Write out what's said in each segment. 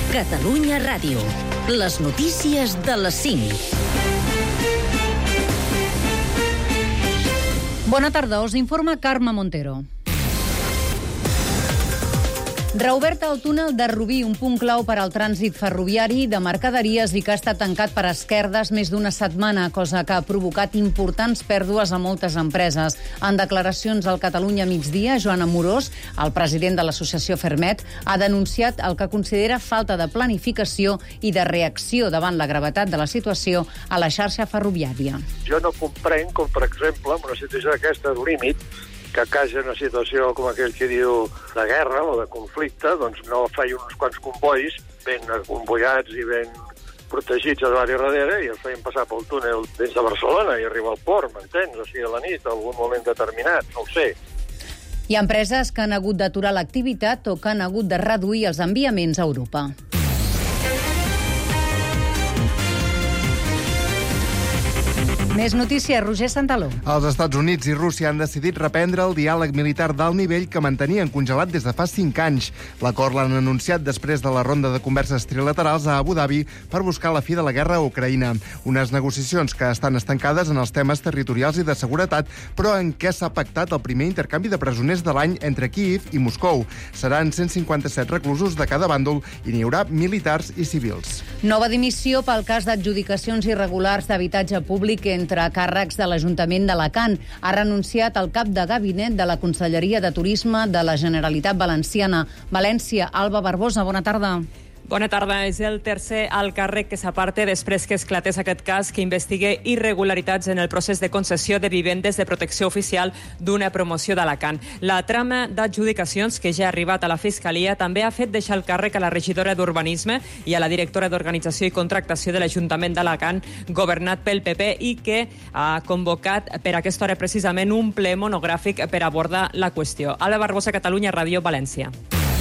Catalunya Ràdio. Les notícies de les 5. Bona tarda, us informa Carme Montero. Reobert el túnel de Rubí, un punt clau per al trànsit ferroviari de mercaderies i que ha estat tancat per esquerdes més d'una setmana, cosa que ha provocat importants pèrdues a moltes empreses. En declaracions al Catalunya Migdia, Joan Amorós, el president de l'associació Fermet, ha denunciat el que considera falta de planificació i de reacció davant la gravetat de la situació a la xarxa ferroviària. Jo no comprenc com, per exemple, en una situació d'aquesta límit, que a casa una situació com aquell que diu de guerra o de conflicte, doncs no feia uns quants combois ben convoiats i ben protegits a davant i darrere i els feien passar pel túnel des de Barcelona i arribar al port, m'entens? O sigui, a la nit, a algun moment determinat, no ho sé. Hi ha empreses que han hagut d'aturar l'activitat o que han hagut de reduir els enviaments a Europa. Més notícies, Roger Santaló. Els Estats Units i Rússia han decidit reprendre el diàleg militar d'alt nivell que mantenien congelat des de fa 5 anys. L'acord l'han anunciat després de la ronda de converses trilaterals a Abu Dhabi per buscar la fi de la guerra a Ucraïna. Unes negociacions que estan estancades en els temes territorials i de seguretat, però en què s'ha pactat el primer intercanvi de presoners de l'any entre Kíev i Moscou. Seran 157 reclusos de cada bàndol i n'hi haurà militars i civils. Nova dimissió pel cas d'adjudicacions irregulars d'habitatge públic entre càrrecs de l'Ajuntament d'Alacant. Ha renunciat el cap de gabinet de la Conselleria de Turisme de la Generalitat Valenciana. València, Alba Barbosa, bona tarda. Bona tarda. És el tercer alt càrrec que s'aparta després que esclatés aquest cas que investigue irregularitats en el procés de concessió de vivendes de protecció oficial d'una promoció d'Alacant. La trama d'adjudicacions que ja ha arribat a la Fiscalia també ha fet deixar el càrrec a la regidora d'Urbanisme i a la directora d'Organització i Contractació de l'Ajuntament d'Alacant, governat pel PP, i que ha convocat per aquesta hora precisament un ple monogràfic per abordar la qüestió. Alba Barbosa, Catalunya Ràdio, València.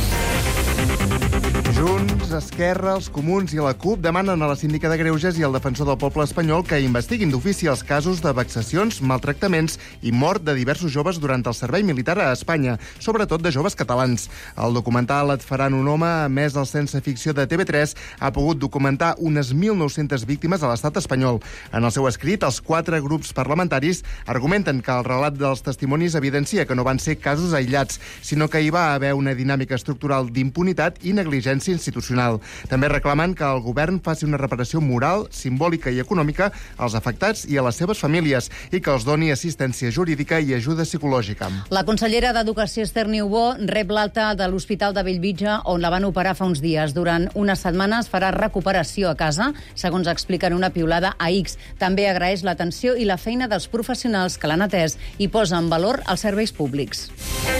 Junts, Esquerra, els Comuns i la CUP demanen a la síndica de Greuges i al defensor del poble espanyol que investiguin d'ofici els casos de vexacions, maltractaments i mort de diversos joves durant el servei militar a Espanya, sobretot de joves catalans. El documental Et faran un home, emès al Sense Ficció de TV3, ha pogut documentar unes 1.900 víctimes a l'estat espanyol. En el seu escrit, els 4 grups parlamentaris argumenten que el relat dels testimonis evidencia que no van ser casos aïllats, sinó que hi va haver una dinàmica estructural d'impunitat i negligència institucional. També reclamen que el govern faci una reparació moral, simbòlica i econòmica als afectats i a les seves famílies i que els doni assistència jurídica i ajuda psicològica. La consellera d'Educació, Esther Niubó, rep l'alta de l'Hospital de Bellvitge, on la van operar fa uns dies. Durant unes setmanes farà recuperació a casa, segons explica en una piulada a X. També agraeix l'atenció i la feina dels professionals que l'han atès i posa en valor els serveis públics.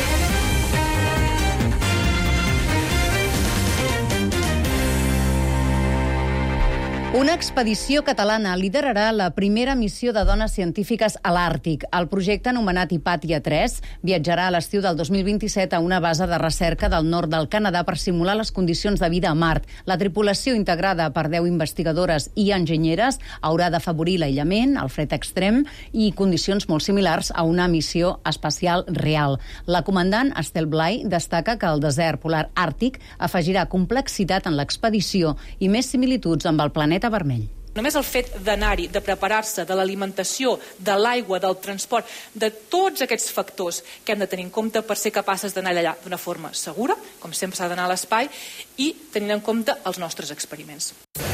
Una expedició catalana liderarà la primera missió de dones científiques a l'Àrtic. El projecte, anomenat Hipàtia 3, viatjarà a l'estiu del 2027 a una base de recerca del nord del Canadà per simular les condicions de vida a Mart. La tripulació, integrada per 10 investigadores i enginyeres, haurà d'afavorir l'aïllament, el fred extrem i condicions molt similars a una missió espacial real. La comandant, Estel Blai, destaca que el desert polar àrtic afegirà complexitat en l'expedició i més similituds amb el planeta vermell. Només el fet d'anar-hi, de preparar-se, de l'alimentació, de l'aigua, del transport, de tots aquests factors que hem de tenir en compte per ser capaces d'anar allà d'una forma segura, com sempre s'ha d'anar a l'espai, i tenint en compte els nostres experiments.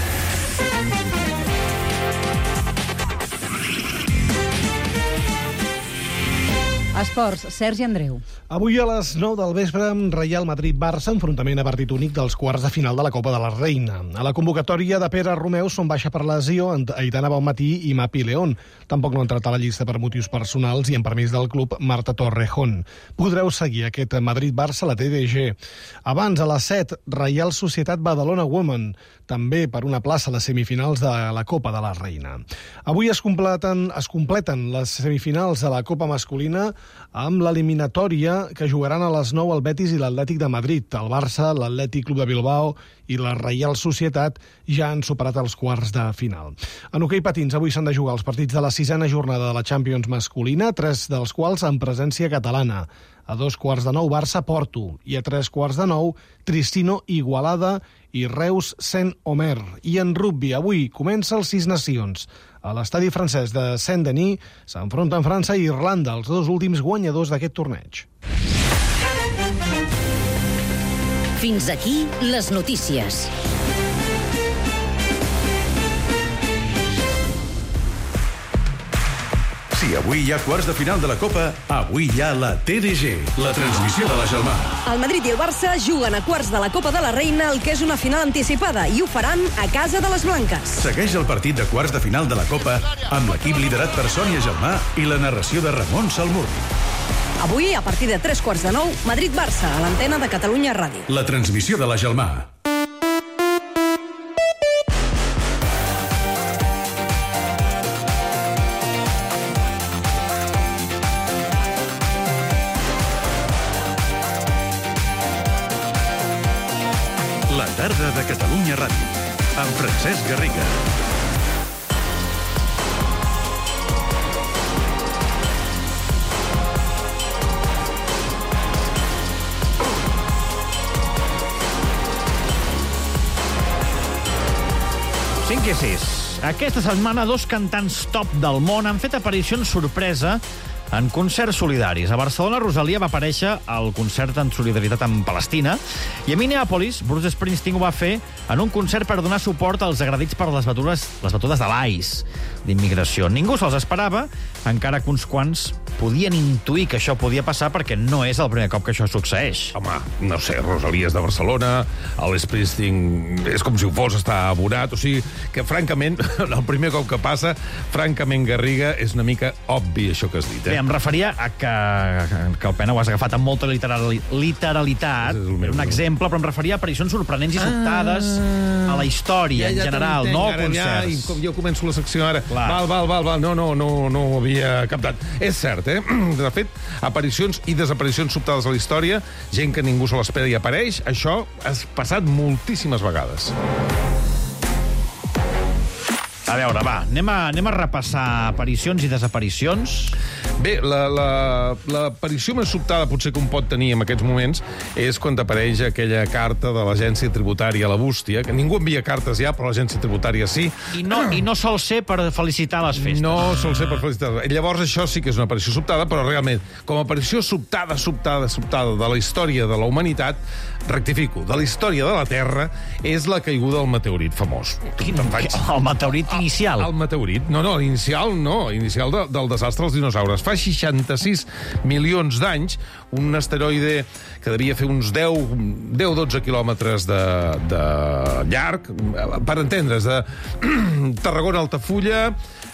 Esports, Sergi Andreu. Avui a les 9 del vespre, Real Madrid-Barça, enfrontament a partit únic dels quarts de final de la Copa de la Reina. A la convocatòria de Pere Romeu són baixa per lesió Aitana Bonmatí i Mapi León. Tampoc no han entrat a la llista per motius personals i en permís del club Marta Torrejón. Podreu seguir aquest Madrid-Barça a la TDG. Abans, a les 7, Reial Societat Badalona Women, també per una plaça a les semifinals de la Copa de la Reina. Avui es completen les semifinals de la Copa masculina amb l'eliminatòria que jugaran a les 9 el Betis i l'Atlètic de Madrid. El Barça, l'Atlètic Club de Bilbao i la Reial Societat ja han superat els quarts de final. En hoquei patins, avui s'han de jugar els partits de la 6a jornada de la Champions masculina, 3 dels quals amb presència catalana. A 2:15 Barça-Porto i a 3:15 Tristino-Igualada i Reus-Saint-Omer. I en rugbi, avui comença el Sis Nacions. A l'estadi francès de Saint-Denis s'enfronten França i Irlanda, els dos últims guanyadors d'aquest torneig. Fins aquí les notícies. Si avui hi ha quarts de final de la Copa, avui hi ha la TDG, la transmissió de la Gelmà. El Madrid i el Barça juguen a quarts de la Copa de la Reina, el que és una final anticipada, i ho faran a casa de les Blanques. Segueix el partit de quarts de final de la Copa amb l'equip liderat per Sònia Gelmà i la narració de Ramon Salmurri. Avui, a partir de 3:15, Madrid-Barça, a l'antena de Catalunya Ràdio. La transmissió de la Gelmà. La tarda de Catalunya Ràdio, amb Francesc Garriga. Cinc i sis. Aquesta setmana, dos cantants top del món han fet aparicions sorpresa en concerts solidaris. A Barcelona, Rosalia va aparèixer al concert en solidaritat amb Palestina i a Minneapolis, Bruce Springsteen ho va fer en un concert per donar suport als agredits per les batudes de l'ICE, d'immigració. Ningú se'ls esperava, encara que uns quants podien intuir que això podia passar perquè no és el primer cop que això succeeix. Home, no sé, Rosalia és de Barcelona, l'Springsteen és com si ho fos, està abonat, o sigui que, francament, el primer cop que passa, francament, Garriga, és una mica obvi això que has dit, Bé, em referia a que el Pena ho has agafat amb molta literalitat, un exemple, però em referia a aparicions sorprenents i sobtades a la història, en general, no a concerts. Jo començo la secció ara. Val. No ho havia captat. És cert, de fet, aparicions i desaparicions sobtades a la història, gent que ningú se l'espera i apareix, això ha passat moltíssimes vegades. A veure, va, anem a repassar aparicions i desaparicions. Bé, l'aparició més sobtada potser que un pot tenir en aquests moments és quan apareix aquella carta de l'agència tributària, la bústia, que ningú envia cartes ja, però l'agència tributària sí. I no sol ser per felicitar les festes. No sol ser per felicitar. Llavors això sí que és una aparició sobtada, però realment, com a aparició sobtada de la història de la humanitat, rectifico, de la història de la Terra, és la caiguda del meteorit famós. El meteorit inicial? El meteorit. No, l'inicial no. Inicial del desastre dels dinosaures. Fa 66 milions d'anys, un asteroide que devia fer uns 10-12 quilòmetres de llarg, per entendre's, de Tarragona a Altafulla,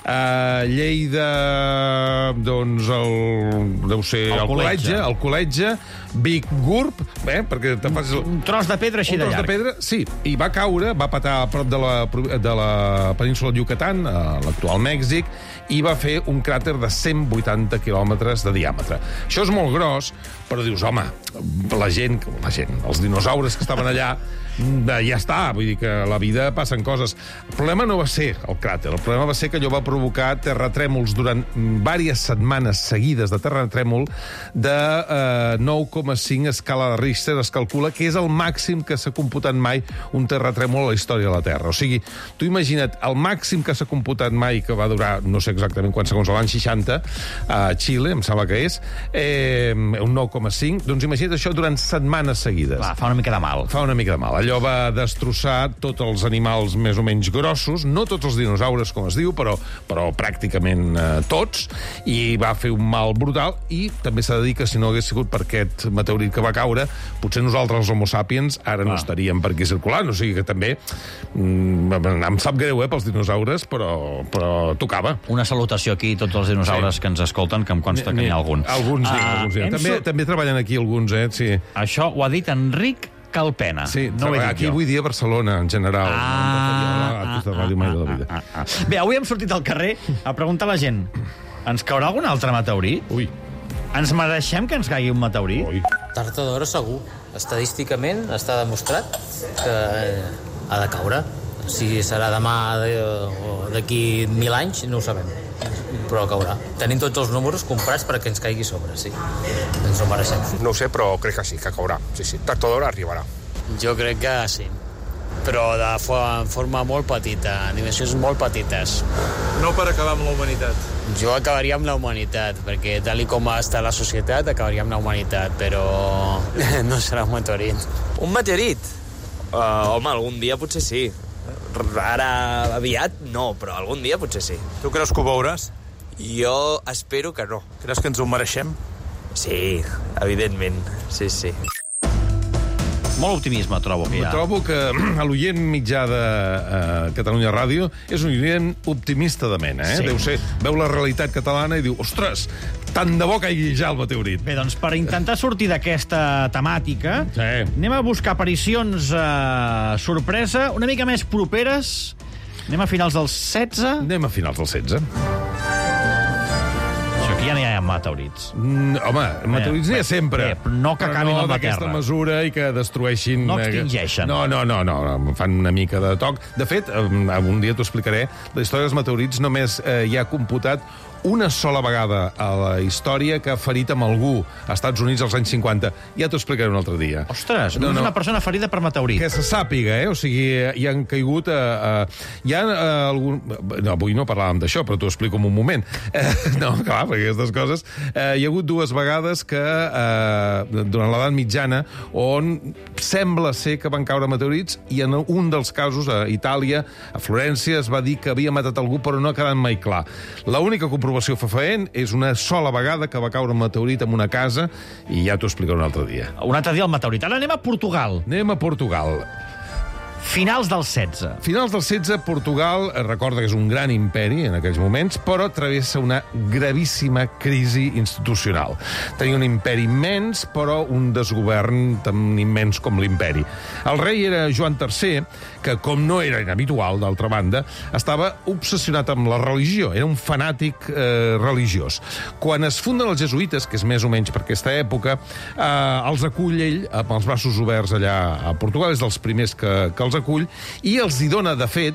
Lleida, doncs, deu ser el col·legi, Vic, Gurb, perquè te facis... Un tros de pedra així de llarg. Un tros de pedra, sí, i va caure, va patar a prop de la península de Yucatán, a l'actual Mèxic, i va fer un cràter de 180 quilòmetres de diàmetre. Això és molt gros, però dius, home, la gent, els dinosaures que estaven allà, ja està, vull dir que a la vida passen coses. El problema no va ser el cràter, el problema va ser que allò va provocar terratrèmols durant diverses setmanes seguides de terratrèmol de 9,5 escala de Richter. Es calcula que és el màxim que s'ha computat mai un terratrèmol a la història de la Terra. O sigui, tu imagina't, el màxim que s'ha computat mai, que va durar, no sé exactament quants segons, a l'any 60, a Xile, em sembla que és, un 9,5, doncs imagina't això durant setmanes seguides. Fa una mica de mal. Fa una mica de mal. Allò va destrossar tots els animals més o menys grossos, no tots els dinosaures, com es diu, però pràcticament tots, i va fer un mal brutal, i també s'ha de dir que si no hagués sigut per aquest meteorit que va caure, potser nosaltres, els homo sapiens, ara no estaríem per aquí circulant, o sigui que també em sap greu, pels dinosaures, però tocava. Una salutació aquí a tots els dinosaures que ens escolten, que em consta que n'hi ha algun. Alguns sí. També treballen aquí alguns, sí. Això ho ha dit Enric Calpena. Sí, no aquí vull dir a Barcelona, en general. Bé, avui hem sortit al carrer a preguntar a la gent, ens caurà algun altre meteorit? Ui. Ens mereixem que ens caigui un meteorit? Ui. Tard o d'hora segur. Estadísticament està demostrat que ha de caure. Si serà demà o d'aquí 1.000 anys, no ho sabem. Però caurà. Tenim tots els números comprats perquè ens caigui sobre, sí. Ens ho mereixem. No ho sé, però crec que sí, que caurà. Sí. Tard o d'hora arribarà. Jo crec que sí. però de forma molt petita, en dimensions molt petites. No per acabar amb la humanitat. Jo acabaria amb la humanitat, perquè tal com està la societat, acabaria amb la humanitat, però no serà un meteorit. Un meteorit? Home, algun dia potser sí. Ara aviat no, però algun dia potser sí. Tu creus que ho veuràs? Jo espero que no. Creus que ens ho mereixem? Sí, evidentment, sí. Molt optimisme, trobo que hi ha. Trobo que l'oient mitjà de Catalunya Ràdio és un oient optimista de mena, eh? Sí. Deu ser, veu la realitat catalana i diu, ostres, tant de bo caigui ja el meteorit. Bé, doncs per intentar sortir d'aquesta temàtica, anem a buscar aparicions sorpresa una mica més properes. Anem a finals dels 16? Anem a finals dels 16. Aquí ja n'hi ha meteorits. Home, meteorits n'hi ha sempre. No que acabin amb la Terra. Però no d'aquesta mesura i que destrueixin... No extingeixen. No, fan una mica de toc. De fet, un dia t'ho explicaré, la història dels meteorits només hi ha computat una sola vegada a la història que ha ferit amb algú als Estats Units als anys 50. Ja t'ho explicaré un altre dia. Ostres, no és una persona ferida per meteorit. Que se sàpiga, O sigui, hi han caigut... hi ha algun... No, avui no parlàvem d'això, però t'ho explico en un moment. No, clar, perquè aquestes coses... hi ha hagut dues vegades que, durant l'edat mitjana, on sembla ser que van caure meteorits, i en un dels casos, a Itàlia, a Florència, es va dir que havia matat algú, però no ha quedat mai clar. L'única comprovació fefaent és una sola vegada que va caure un meteorit en una casa, i ja t'ho explicaré un altre dia. Un altre dia el meteorit. Ara anem a Portugal. Anem a Portugal. Finals del 16. Finals del 16, Portugal, recorda que és un gran imperi en aquells moments, però travessa una gravíssima crisi institucional. Tenia un imperi immens, però un desgovern tan immens com l'imperi. El rei era Joan III, que, com no era inhabitual, d'altra banda, estava obsessionat amb la religió. Era un fanàtic religiós. Quan es funden els jesuïtes, que és més o menys per aquesta època, els acull ell amb els braços oberts allà a Portugal, és dels primers que els acull, i els hi dona, de fet,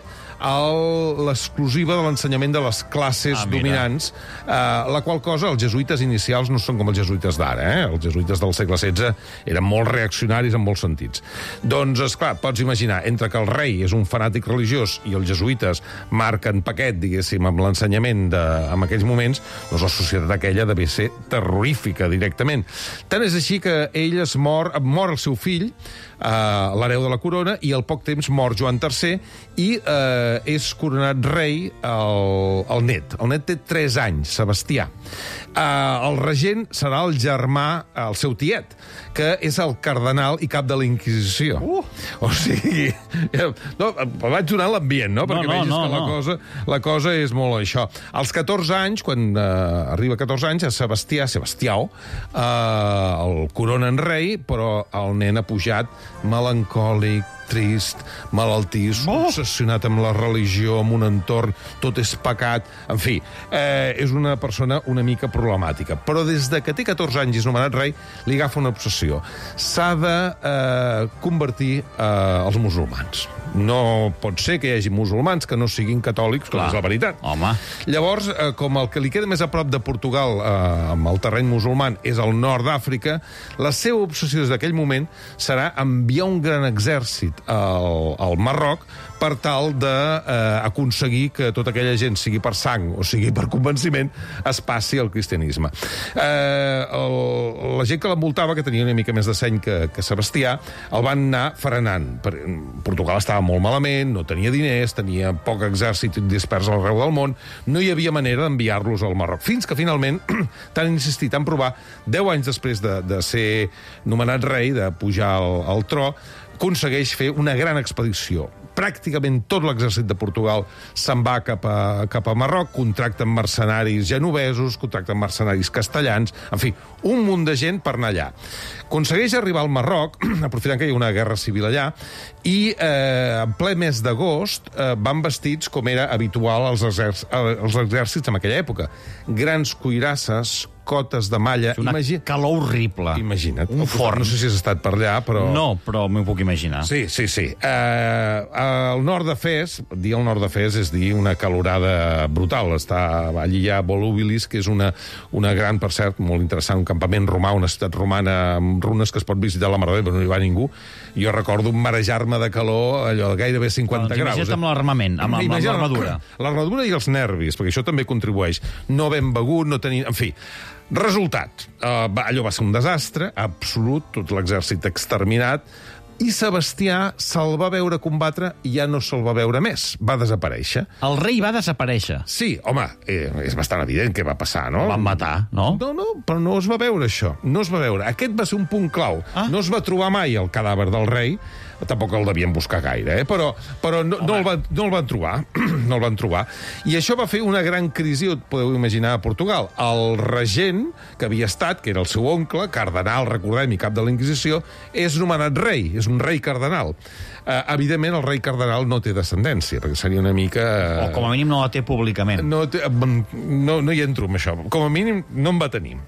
l'exclusiva de l'ensenyament de les classes dominants, la qual cosa els jesuïtes inicials no són com els jesuïtes d'ara. Els jesuïtes del segle XVI eren molt reaccionaris en molts sentits. Doncs, esclar, pots imaginar, entre que el rei és un fanàtic religiós i els jesuïtes marquen paquet, diguéssim, amb l'ensenyament en aquells moments, doncs la societat aquella devia ser terrorífica directament. Tant és així que ell mor el seu fill, l'hereu de la corona, i al poc temps mor Joan III, i és coronat rei el net. El net té 3 anys, Sebastià. El regent serà el germà, el seu tiet, que és el cardenal i cap de la Inquisició. O sigui... No, vaig donar l'ambient, no? Perquè vegis que la cosa és molt això. Als 14 anys, quan arriba a 14 anys, a Sebastià, el coronen rei, però el nen ha pujat melancòlic, trist, malaltís, obsessionat amb la religió, amb un entorn, tot és pecat... En fi, és una persona una mica problemàtica. Però des de que té 14 anys i és nomenat rei, li agafa una obsessió. S'ha de convertir els musulmans. No pot ser que hi hagi musulmans que no siguin catòlics, com és la veritat. Home. Llavors, com el que li queda més a prop de Portugal, amb el terreny musulman, és el nord d'Àfrica, la seva obsessió des d'aquell moment serà enviar un gran exèrcit al Marroc per tal d'aconseguir que tota aquella gent, sigui per sang o sigui per convenciment, es passi al cristianisme. La gent que l'envoltava, que tenia una mica més de seny que Sebastià, el van anar frenant. Portugal estava molt malament, no tenia diners, tenia poc exèrcit dispers arreu del món, no hi havia manera d'enviar-los al Marroc. Fins que finalment, tan insistit en provar, 10 anys després de ser nomenat rei, de pujar al tro, aconsegueix fer una gran expedició. Pràcticament tot l'exèrcit de Portugal se'n va cap a Marroc, contracten mercenaris genovesos, contracten mercenaris castellans, en fi, un munt de gent per anar allà. Aconsegueix arribar al Marroc, aprofitant que hi ha una guerra civil allà, i en ple mes d'agost van vestits com era habitual als exèrcits en aquella època. Grans cuirasses, cotes de malla. Una calor horrible. Imagina't. Un forn. No sé si has estat per allà, però... No, però m'ho puc imaginar. Sí. Al nord de Fes, dir al nord de Fes és dir una calorada brutal. Allí hi ha Volubilis, que és una gran, per cert, molt interessant, un campament romà, una ciutat romana amb runes que es pot visitar a la Mar de Déu, però no hi va ningú. Jo recordo marejar-me de calor, allò de gairebé 50 graus. Imagina't amb l'armament, amb l'armadura. L'armadura i els nervis, perquè això també contribueix. No ben begut, no tenir... En fi, resultat. Allò va ser un desastre absolut, tot l'exèrcit exterminat, i Sebastià se'l va veure combatre i ja no se'l va veure més. Va desaparèixer. El rei va desaparèixer? Sí, home, és bastant evident què va passar, no? El van matar, no? No, però no es va veure això. No es va veure. Aquest va ser un punt clau. No es va trobar mai el cadàver del rei. Tampoc el devien buscar gaire, però no el van trobar. No el van trobar. I això va fer una gran crisi, podeu imaginar, a Portugal. El regent, que havia estat, que era el seu oncle, cardenal, recordem, i cap de la Inquisició, és nomenat rei, és un rei cardenal. Evidentment, el rei cardenal no té descendència, perquè seria una mica... O com a mínim no la té públicament. No hi entro amb això. Com a mínim no en va tenir.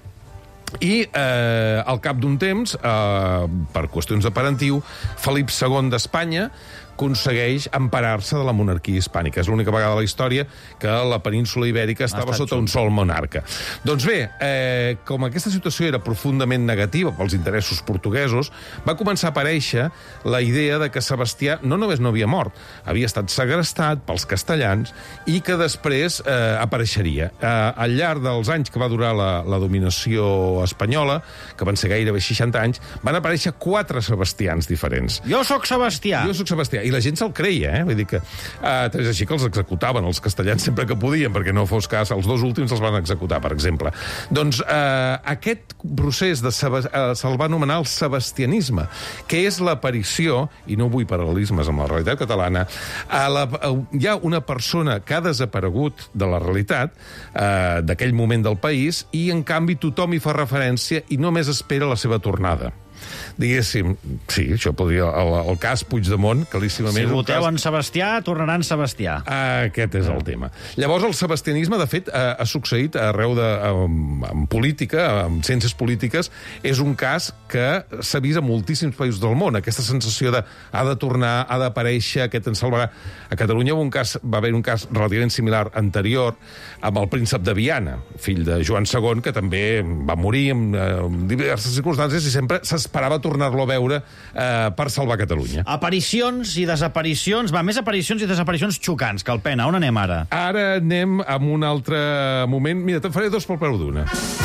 I al cap d'un temps, per qüestions de parentiu, Felip II d'Espanya aconsegueix emparar-se de la monarquia hispànica. És l'única vegada a la història que la península ibèrica estava sota un sol monarca. Doncs bé, com aquesta situació era profundament negativa pels interessos portuguesos, va començar a aparèixer la idea de que Sebastià no només no havia mort, havia estat segrestat pels castellans i que després apareixeria. Al llarg dels anys que va durar la dominació espanyola, que van ser gairebé 60 anys, van aparèixer 4 Sebastians diferents. Jo sóc Sebastià. Jo sóc Sebastià. I la gent se'l creia, Vull dir que és així que els executaven, els castellans, sempre que podien, perquè no fos cas, els 2 últims els van executar, per exemple. Doncs aquest procés se'l va anomenar el sebastianisme, que és l'aparició, i no vull paral·lelismes amb la realitat catalana, hi ha una persona que ha desaparegut de la realitat d'aquell moment del país i, en canvi, tothom hi fa referència i només espera la seva tornada. Diguéssim, sí, això podria... El cas Puigdemont, claríssimament... Si voteu en Sebastià, tornaran Sebastià. Aquest és el tema. Llavors, el sebastianisme, de fet, ha succeït arreu en política, en ciències polítiques, és un cas que s'ha vist a moltíssims països del món. Aquesta sensació de ha de tornar, ha d'aparèixer, aquest en salvarà. A Catalunya va haver un cas relativament similar anterior amb el príncep de Viana, fill de Joan II, que també va morir en diverses circumstàncies i sempre s'esperava tornar-lo a veure per salvar Catalunya. Aparicions i desaparicions. Va, més aparicions i desaparicions xocants. Calpena, on anem ara? Ara anem a un altre moment. Mira, te'n faré 2 pel preu d'una.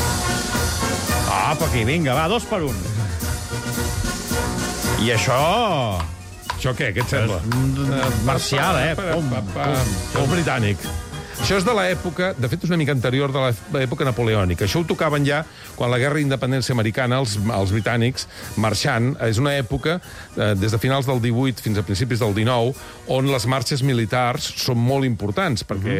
Apa, aquí, vinga, va, 2 per 1. I això... Això què et sembla? Marcial, O britànic. Això és de l'època, de fet és una mica anterior de l'època napoleònica. Això ho tocaven ja quan la guerra d'independència americana, els britànics marxant. És una època, des de finals del 18 fins a principis del 19, on les marxes militars són molt importants, perquè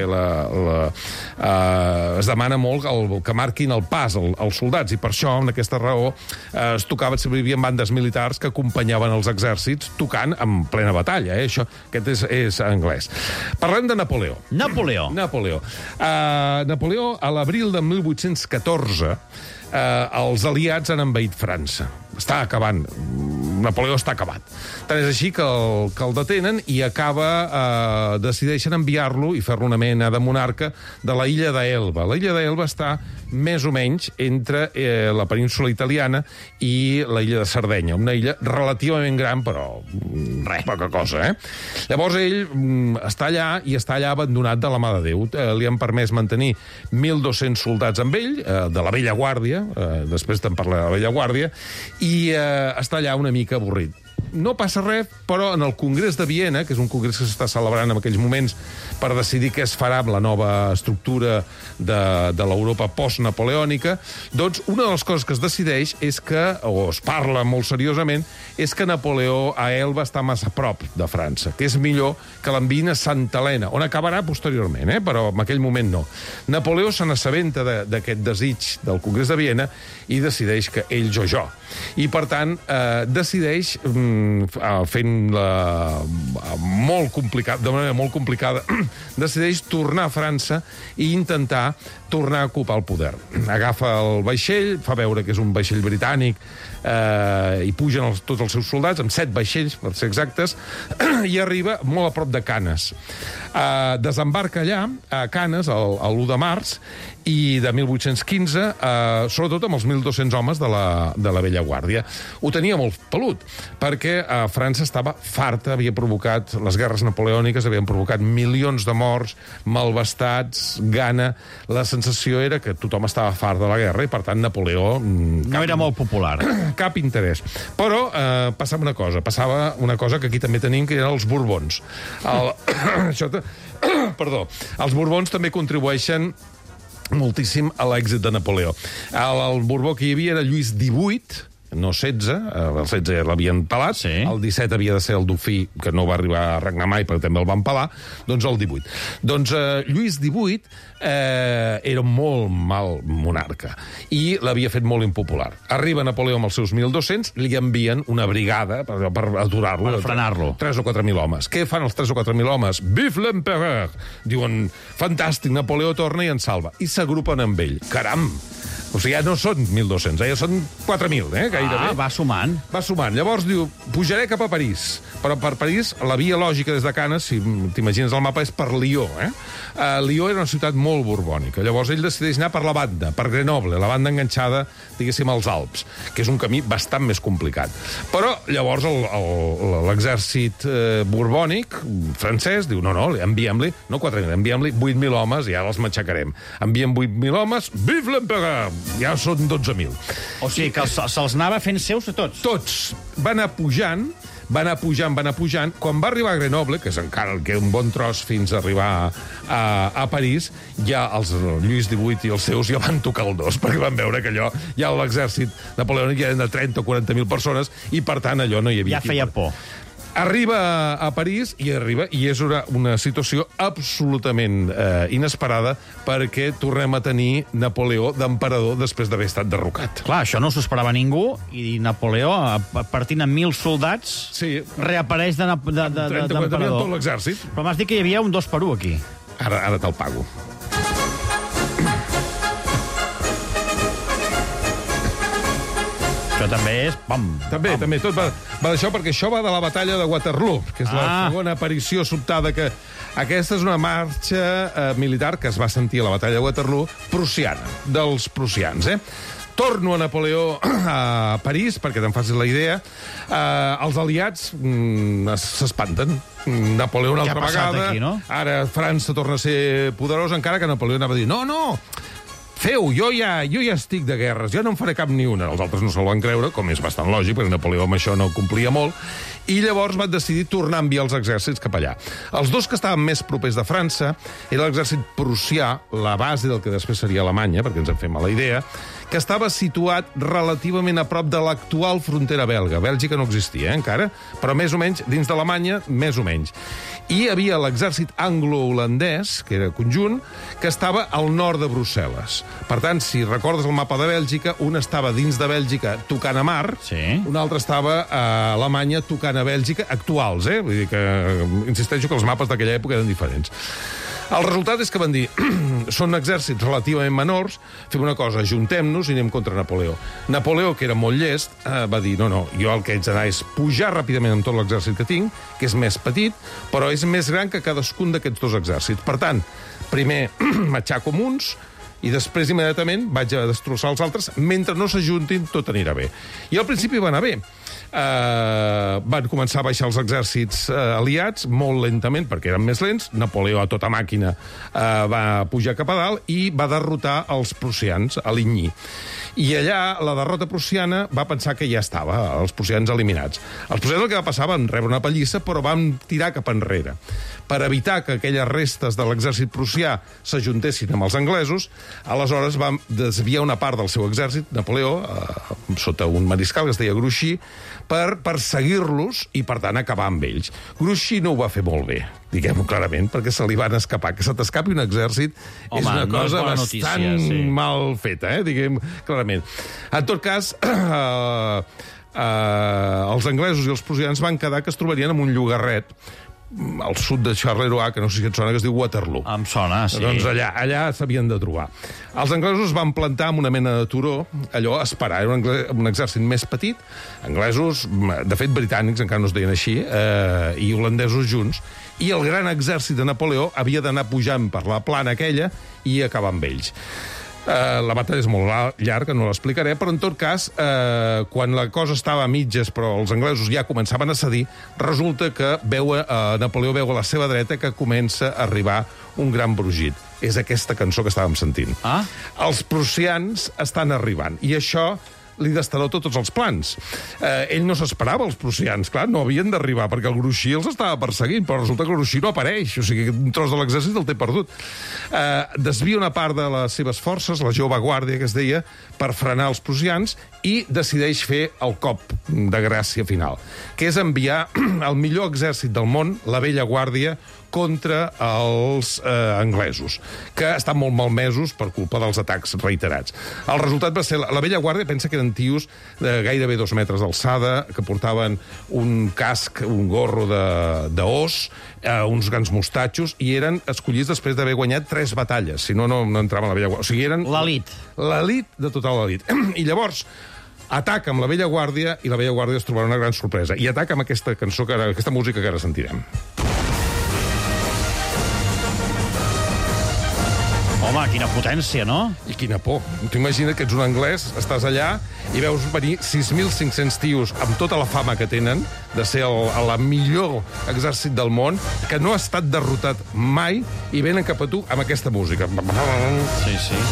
es demana molt que marquin el pas als soldats, i per això, en aquesta raó, es tocava, sempre hi havia bandes militars que acompanyaven els exèrcits tocant en plena batalla. Aquest és anglès. Parlem de Napoleó. Napoleó, a l'abril de 1814, els aliats han envaït França. Està acabant. Napoleó està acabat. Tant és així que el detenen i decideixen enviar-lo i fer-lo una mena de monarca de la illa d'Elba. La illa d'Elba està més o menys entre la península italiana i la illa de Sardenya. Una illa relativament gran, però poca cosa, Llavors ell està allà i està allà abandonat de la mà de Déu. Li han permès mantenir 1.200 soldats amb ell, de la vella guàrdia, després te'n parlaré de la vella guàrdia, i està allà una mica avorrit. No passa res, però en el Congrés de Viena, que és un congrés que s'està celebrant en aquells moments per decidir què es farà amb la nova estructura de l'Europa post-napoleònica, doncs una de les coses que es decideix és que, o es parla molt seriosament, és que Napoleó a Elba està massa a prop de França, que és millor que l'enviïn a Santa Helena, on acabarà posteriorment, però en aquell moment no. Napoleó se n'assabenta d'aquest desig del Congrés de Viena i decideix que ell jo. I, per tant, decideix de manera molt complicada, decideix tornar a França i intentar tornar a ocupar el poder. Agafa el vaixell, fa veure que és un vaixell britànic, i pugen tots els seus soldats, amb 7 vaixells, per ser exactes, i arriba molt a prop de Canes. Desembarca allà, a Canes, l'1 de març, i de 1815, sobretot amb els 1.200 homes de la vella guàrdia. Ho tenia molt pelut, perquè França estava farta, havia provocat les guerres napoleòniques, havien provocat milions de morts, malvestats, gana. La sensació era que tothom estava fart de la guerra i, per tant, Napoleó... No era molt popular. Cap interès. Però passava una cosa que aquí també tenim, que eren els Borbons. Perdó. Els Borbons també contribueixen moltíssim a l'èxit de Napoleó. El Borbó que hi havia era Lluís XVIII, no 16, el 16 ja l'havien pelat, sí. El 17 havia de ser el Dofí, que no va arribar a regnar mai, perquè també el van pelar, doncs el 18. Doncs Lluís XVIII era un molt mal monarca i l'havia fet molt impopular. Arriba Napoleó amb els seus 1.200, li envien una brigada per aturar-lo. Per frenar-lo. 3 o 4.000 homes. Què fan els 3 o 4.000 homes? Vive l'empereur! Diuen, fantàstic, Napoleó torna i ens salva. I s'agrupen amb ell. Caram! O sigui, ja no són 1.200, ja són 4.000, gairebé. Va sumant. Va sumant. Llavors diu, pujaré cap a París. Però per París, la via lògica des de Canes, si t'imagines el mapa, és per Lió. Lió era una ciutat molt borbònica. Llavors ell decideix anar per la banda, per Grenoble, la banda enganxada, diguéssim, als Alps, que és un camí bastant més complicat. Però llavors l'exèrcit borbònic, francès, diu, no, enviem-li, no 4.000, enviem-li 8.000 homes i ara els matxacarem. Enviem 8.000 homes, vive l'empereur! Ja són 12.000. O sigui que se'ls anava fent seus a tots. Tots. Va anar pujant. Quan va arribar a Grenoble, que és encara el que un bon tros fins a arribar a París, ja els Lluís XVIII i els seus ja van tocar el dos, perquè van veure que allò, ja l'exèrcit napoleònic ja eren de 30 o 40.000 persones, i per tant allò no hi havia... Ja feia por. Arriba a París i és una situació absolutament inesperada, perquè tornem a tenir Napoleó d'emperador després d'haver estat derrocat. Clar, això no s'ho esperava ningú, i Napoleó, partint amb 1.000 soldats, reapareix d'emperador. 30 tot l'exèrcit. Però m'has dit que hi havia un 2x1 aquí. Ara te'l pago. Això també és... També, tot va d'això, perquè això va de la batalla de Waterloo, que és la segona aparició sobtada que... Aquesta és una marxa militar que es va sentir a la batalla de Waterloo, prussiana, dels prussians, Torno a Napoleó a París, perquè te'n facis la idea. Els aliats s'espanten. Napoleó una altra vegada. Aquí, no? Ara França torna a ser poderosa, encara que Napoleó anava a dir no, feu, jo ja estic de guerres, jo no en faré cap ni una. Els altres no se'l van creure, com és bastant lògic, perquè Napoleó amb això no complia molt, i llavors van decidir tornar a enviar els exèrcits cap allà. Els dos que estaven més propers de França era l'exèrcit prussià, la base del que després seria Alemanya, perquè ens en fem a la idea, que estava situat relativament a prop de l'actual frontera belga. Bèlgica no existia, encara, però més o menys, dins d'Alemanya, més o menys. I hi havia l'exèrcit anglo-holandès, que era conjunt, que estava al nord de Brussel·les. Per tant, si recordes el mapa de Bèlgica, un estava dins de Bèlgica tocant a mar, un altre estava a Alemanya tocant a Bèlgica, actuals, Vull dir que, insisteixo que els mapes d'aquella època eren diferents. El resultat és que van dir, són exèrcits relativament menors, fem una cosa, ajuntem-nos i anem contra Napoleó. Napoleó, que era molt llest, va dir, no, jo el que haig d'anar és pujar ràpidament amb tot l'exèrcit que tinc, que és més petit, però és més gran que cadascun d'aquests dos exèrcits. Per tant, primer m'aixaco amb uns, i després immediatament vaig a destrossar els altres, mentre no s'ajuntin tot anirà bé. I al principi va anar bé. Van començar a baixar els exèrcits aliats molt lentament, perquè eren més lents. Napoleó, a tota màquina, va pujar cap a dalt i va derrotar els prussians a Ligny. I allà, la derrota prussiana va pensar que ja estava, els prussians eliminats. Els prussians el que va passar van rebre una pallissa, però van tirar cap enrere. Per evitar que aquelles restes de l'exèrcit prussià s'ajuntessin amb els anglesos, aleshores va desviar una part del seu exèrcit, Napoleó, sota un mariscal que es deia Grouchy, per perseguir-los i, per tant, acabar amb ells. Grouchy no ho va fer molt bé, diguem-ho clarament, perquè se li van escapar. Que se t'escapi un exèrcit és una cosa bastant mal feta, diguem clarament. En tot cas, els anglesos i els prussians van quedar que es trobarien en un llogarret al sud de Charleroi, que no sé si et sona, que es diu Waterloo. Em sona, sí. Doncs allà s'havien de trobar. Els anglesos van plantar amb una mena de turó, allò a esperar. Era un exèrcit més petit, anglesos, de fet britànics, encara no es deien així, i holandesos junts, i el gran exèrcit de Napoleó havia d'anar pujant per la plana aquella i acabar amb ells. La batalla és molt llarga, no l'explicaré, però en tot cas, quan la cosa estava a mitges, però els anglesos ja començaven a cedir, resulta que Napoleó veu a la seva dreta que comença a arribar un gran brugit. És aquesta cançó que estàvem sentint. Els prussians estan arribant, i això li destarota tots els plans. Ell no s'esperava, els prussians, clar, no havien d'arribar, perquè el Grouchy els estava perseguint, però resulta que el Grouchy no apareix, o sigui, un tros de l'exèrcit el té perdut. Desvia una part de les seves forces, la jove guàrdia que es deia, per frenar els prussians, i decideix fer el cop de gràcia final, que és enviar el millor exèrcit del món, la vella guàrdia, contra els anglesos, que estan molt malmesos per culpa dels atacs reiterats. El resultat va ser... La vella guàrdia pensa que eren tios de gairebé 2 metres d'alçada, que portaven un casc, un gorro d'os, uns grans mostatxos, i eren escollits després d'haver guanyat 3 batalles. Si no, no entraven a la vella guàrdia. O sigui, eren... L'elit. L'elit de tota l'elit. I llavors ataca amb la vella guàrdia, i la vella guàrdia es trobarà una gran sorpresa. I ataca amb aquesta cançó, aquesta música que ara sentirem. Home, quina potència, no? I quina por. T'ho imagina't que ets un anglès, estàs allà i veus venir 6.500 tios amb tota la fama que tenen de ser el millor exèrcit del món, que no ha estat derrotat mai, i venen cap a tu amb aquesta música. Sí, sí.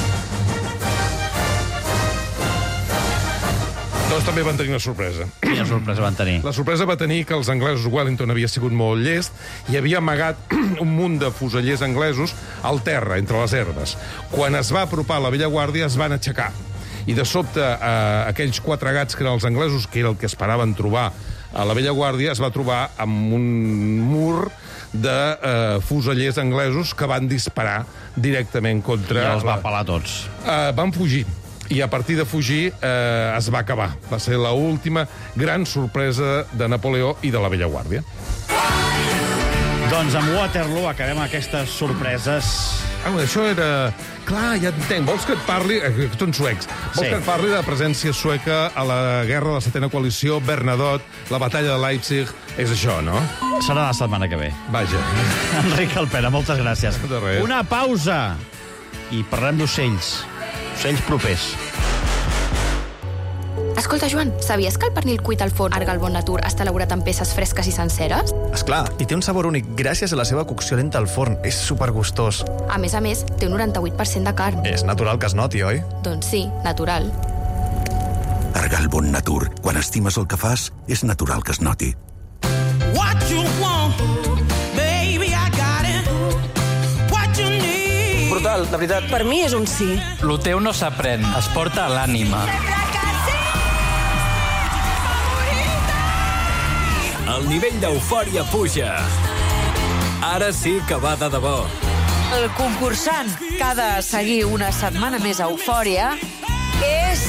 Doncs també van tenir una sorpresa. Quina sorpresa van tenir? La sorpresa va tenir que els anglesos, Wellington havia sigut molt llest i havia amagat un munt de fusellers anglesos al terra, entre les herbes. Quan es va apropar la vella guàrdia, es van aixecar. I de sobte, aquells 4 gats que eren els anglesos, que era el que esperaven trobar a la vella guàrdia, es va trobar amb un mur de fusellers anglesos que van disparar directament contra... I els va pelar tots. Van fugir. I a partir de fugir es va acabar. Va ser l'última gran sorpresa de Napoleó i de la vella guàrdia. Doncs amb Waterloo acabem aquestes sorpreses. Això era... Clar, ja entenc. Vols que et parli... Tots en suecs. Vols que et parli de la presència sueca a la guerra de la Setena Coalició, Bernadotte, la batalla de Leipzig... És això, no? Serà la setmana que ve. Vaja. Enric Alpera, moltes gràcies. De res. Una pausa. I parlem d'ocells. Ocells propers. Escolta, Joan, sabies que el pernil cuit al forn Arga al Bon Natur està elaborat amb peces fresques i senceres? Esclar, i té un sabor únic gràcies a la seva cocció lenta al forn. És supergustós. A més, té un 98% de carn. És natural que es noti, oi? Doncs sí, natural. Arga al Bon Natur. Quan estimes el que fas, és natural que es noti. What you want, baby, I got it. What you need. Brutal, de veritat. Per mi és un sí. Lo teu no s'aprèn, es porta a l'ànima. El nivell d'eufòria puja. Ara sí que va de debò. El concursant que ha de seguir una setmana més a Eufòria és...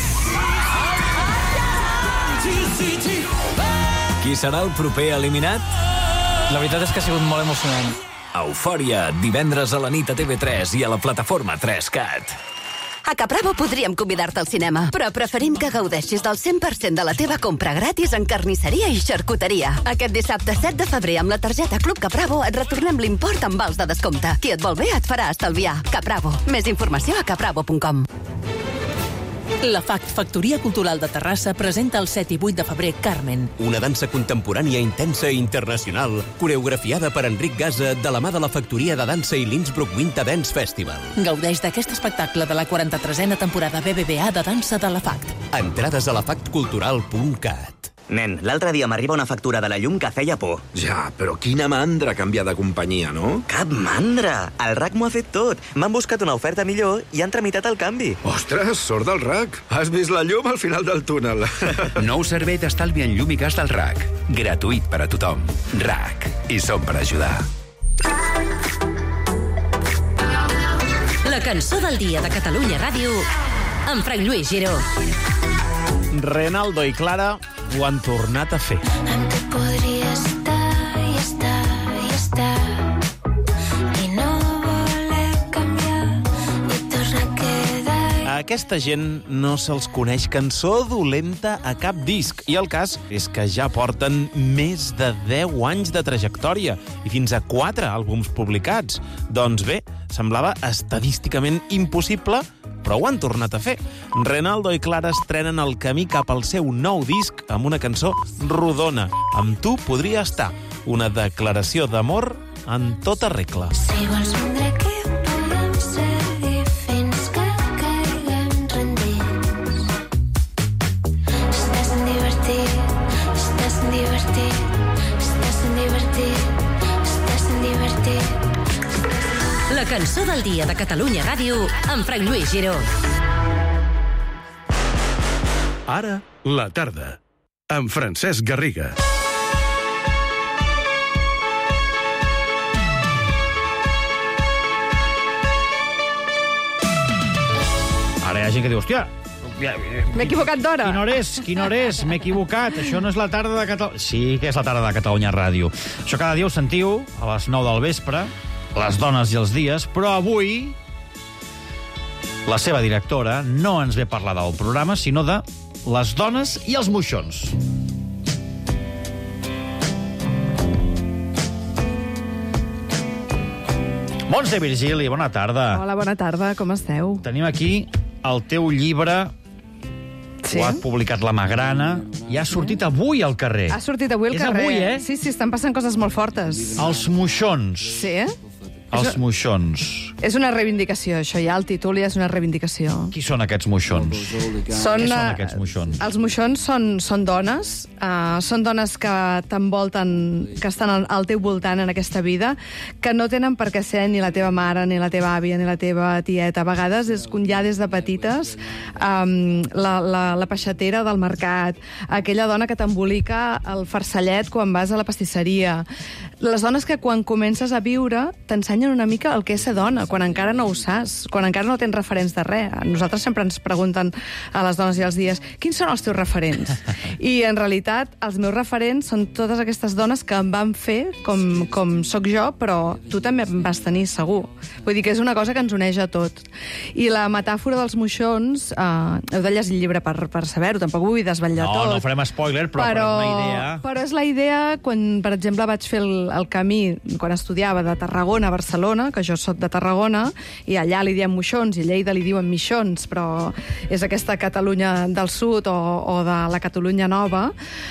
Qui serà el proper eliminat? La veritat és que ha sigut molt emocionant. Eufòria, divendres a la nit a TV3 i a la plataforma 3CAT. A Capravo podríem convidar-te al cinema, però preferim que gaudeixis del 100% de la teva compra gratis en carnisseria i xarcuteria. Aquest dissabte 7 de febrer, amb la targeta Club Capravo, et retornem l'import amb vals de descompte. Qui et vol bé et farà estalviar. Capravo. Més informació a capravo.com. La FACT, Factoria Cultural de Terrassa, presenta el 7 i 8 de febrer Carmen. Una dansa contemporània intensa i internacional, coreografiada per Enric Gasa de la mà de la Factoria de Dansa i l'Innsbruck Winter Dance Festival. Gaudeix d'aquest espectacle de la 43a temporada BBVA de dansa de la FACT. Entrades a lafactcultural.cat. Nen, l'altre dia m'arriba una factura de la llum que feia por. Ja, però quina mandra canviar de companyia, no? Cap mandra! El RAC m'ho ha fet tot. M'han buscat una oferta millor i han tramitat el canvi. Ostres, sort del RAC. Has vist la llum al final del túnel. Nou servei d'estalvi en llum i gas del RAC. Gratuït per a tothom. RAC. I som per ajudar. La cançó del dia de Catalunya Ràdio amb Frank Lluís Giró. Renaldo i Clara ho han tornat a fer. Amb tu podria estar i estar i estar i no voler canviar i tornar a quedar. A aquesta gent no se'ls coneix cançó dolenta a cap disc, i el cas és que ja porten més de 10 anys de trajectòria i fins a 4 àlbums publicats. Doncs bé, semblava estadísticament impossible, però ho han tornat a fer. Renaldo i Clara estrenen el camí cap al seu nou disc amb una cançó rodona. Amb tu podria estar. Una declaració d'amor en tota regla. Si vols vindre aquí podem seguir fins que caiguem rendits. Estàs en divertit, estàs en divertit, estàs en divertit, estàs en divertit. La cançó del dia de Catalunya Ràdio amb Frank Lluís Giró. Ara, la tarda, amb Francesc Garriga. Ara hi ha gent que diu, hòstia, m'he equivocat d'hora. Quina hora és? M'he equivocat. Això no és la tarda de Catalunya... Sí que és la tarda de Catalunya Ràdio. Això cada dia ho sentiu a les 9 del vespre, les dones i els dies, però avui la seva directora no ens ve a parlar del programa, sinó de les dones i els moixons. Montse Virgili, bona tarda. Hola, bona tarda, com esteu? Tenim aquí el teu llibre, Sí? ho ha publicat la Magrana, i ha sortit avui al carrer. Ha sortit avui al carrer. És avui, eh? Sí, estan passant coses molt fortes. Els moixons. Sí? Els moixons. És una reivindicació, això ja, el títol ja és una reivindicació. Qui són aquests moixons? Què són aquests moixons? Els moixons són dones, són dones que t'envolten, que estan al teu voltant en aquesta vida, que no tenen per què ser ni la teva mare, ni la teva àvia, ni la teva tieta. A vegades és ja des de petites la peixatera del mercat, aquella dona que t'embolica el farcellet quan vas a la pastisseria. Les dones que quan comences a viure t'ensenyen una mica el que és ser dona, quan encara no ho saps, quan encara no tens referents de res. Nosaltres sempre ens pregunten a les dones i als dies, quins són els teus referents? I en realitat els meus referents són totes aquestes dones que em van fer com sóc jo, però tu també em vas tenir segur. Vull dir que és una cosa que ens uneix a tot. I la metàfora dels moixons, heu de llegir el llibre per saber-ho, tampoc vull desvetllar tot. No farem spoiler, però una idea. Però és la idea quan, per exemple, vaig fer el camí, quan estudiava de Tarragona a Barcelona, que jo soc de Tarragona, i allà li diem moixons, i a Lleida li diuen mixons, però és aquesta Catalunya del Sud o de la Catalunya Nova,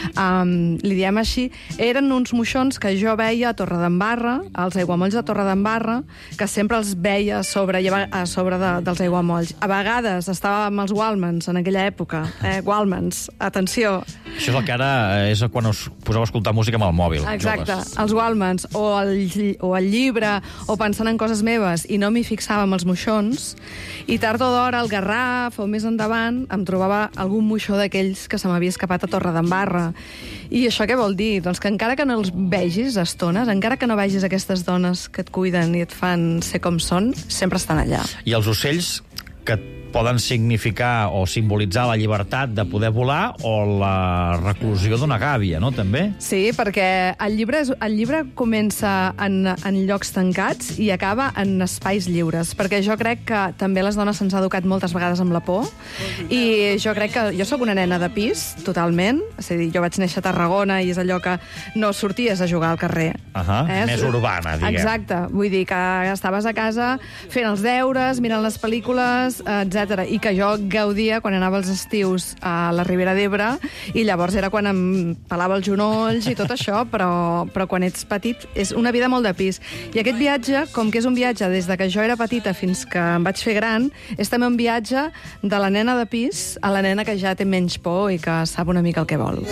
li diem així. Eren uns moixons que jo veia a Torredembarra, als aiguamolls de Torredembarra, que sempre els veia a sobre dels aiguamolls. A vegades estava amb els Wallmans, en aquella època. Wallmans, atenció. Això és el que ara és quan us poseu a escoltar música amb el mòbil. Exacte, joves. els Wallmans, o el llibre, o pensant en coses meves, i no m'hi fixava amb els moixons, i tard o d'hora, al Garraf, o més endavant, em trobava algun moixó d'aquells que se m'havia escapat a Torredembarra. I això què vol dir? Doncs que encara que no els vegis a estones, encara que no vegis aquestes dones que et cuiden i et fan ser com són, sempre estan allà. I els ocells que poden significar o simbolitzar la llibertat de poder volar o la reclusió d'una gàbia, no, també? Sí, perquè el llibre comença en llocs tancats i acaba en espais lliures, perquè jo crec que també les dones se'ns ha educat moltes vegades amb la por, i jo crec que jo sóc una nena de pis, totalment, és a dir, jo vaig néixer a Tarragona i és allò que no sorties a jugar al carrer. Més urbana, diguem. Exacte, vull dir que estaves a casa fent els deures, mirant les pel·lícules, etc. I que jo gaudia quan anava als estius a la Ribera d'Ebre, i llavors era quan em pelava els genolls i tot això, però quan ets petit és una vida molt de pis. I aquest viatge, com que és un viatge des de que jo era petita fins que em vaig fer gran, és també un viatge de la nena de pis a la nena que ja té menys por i que sap una mica el que vol.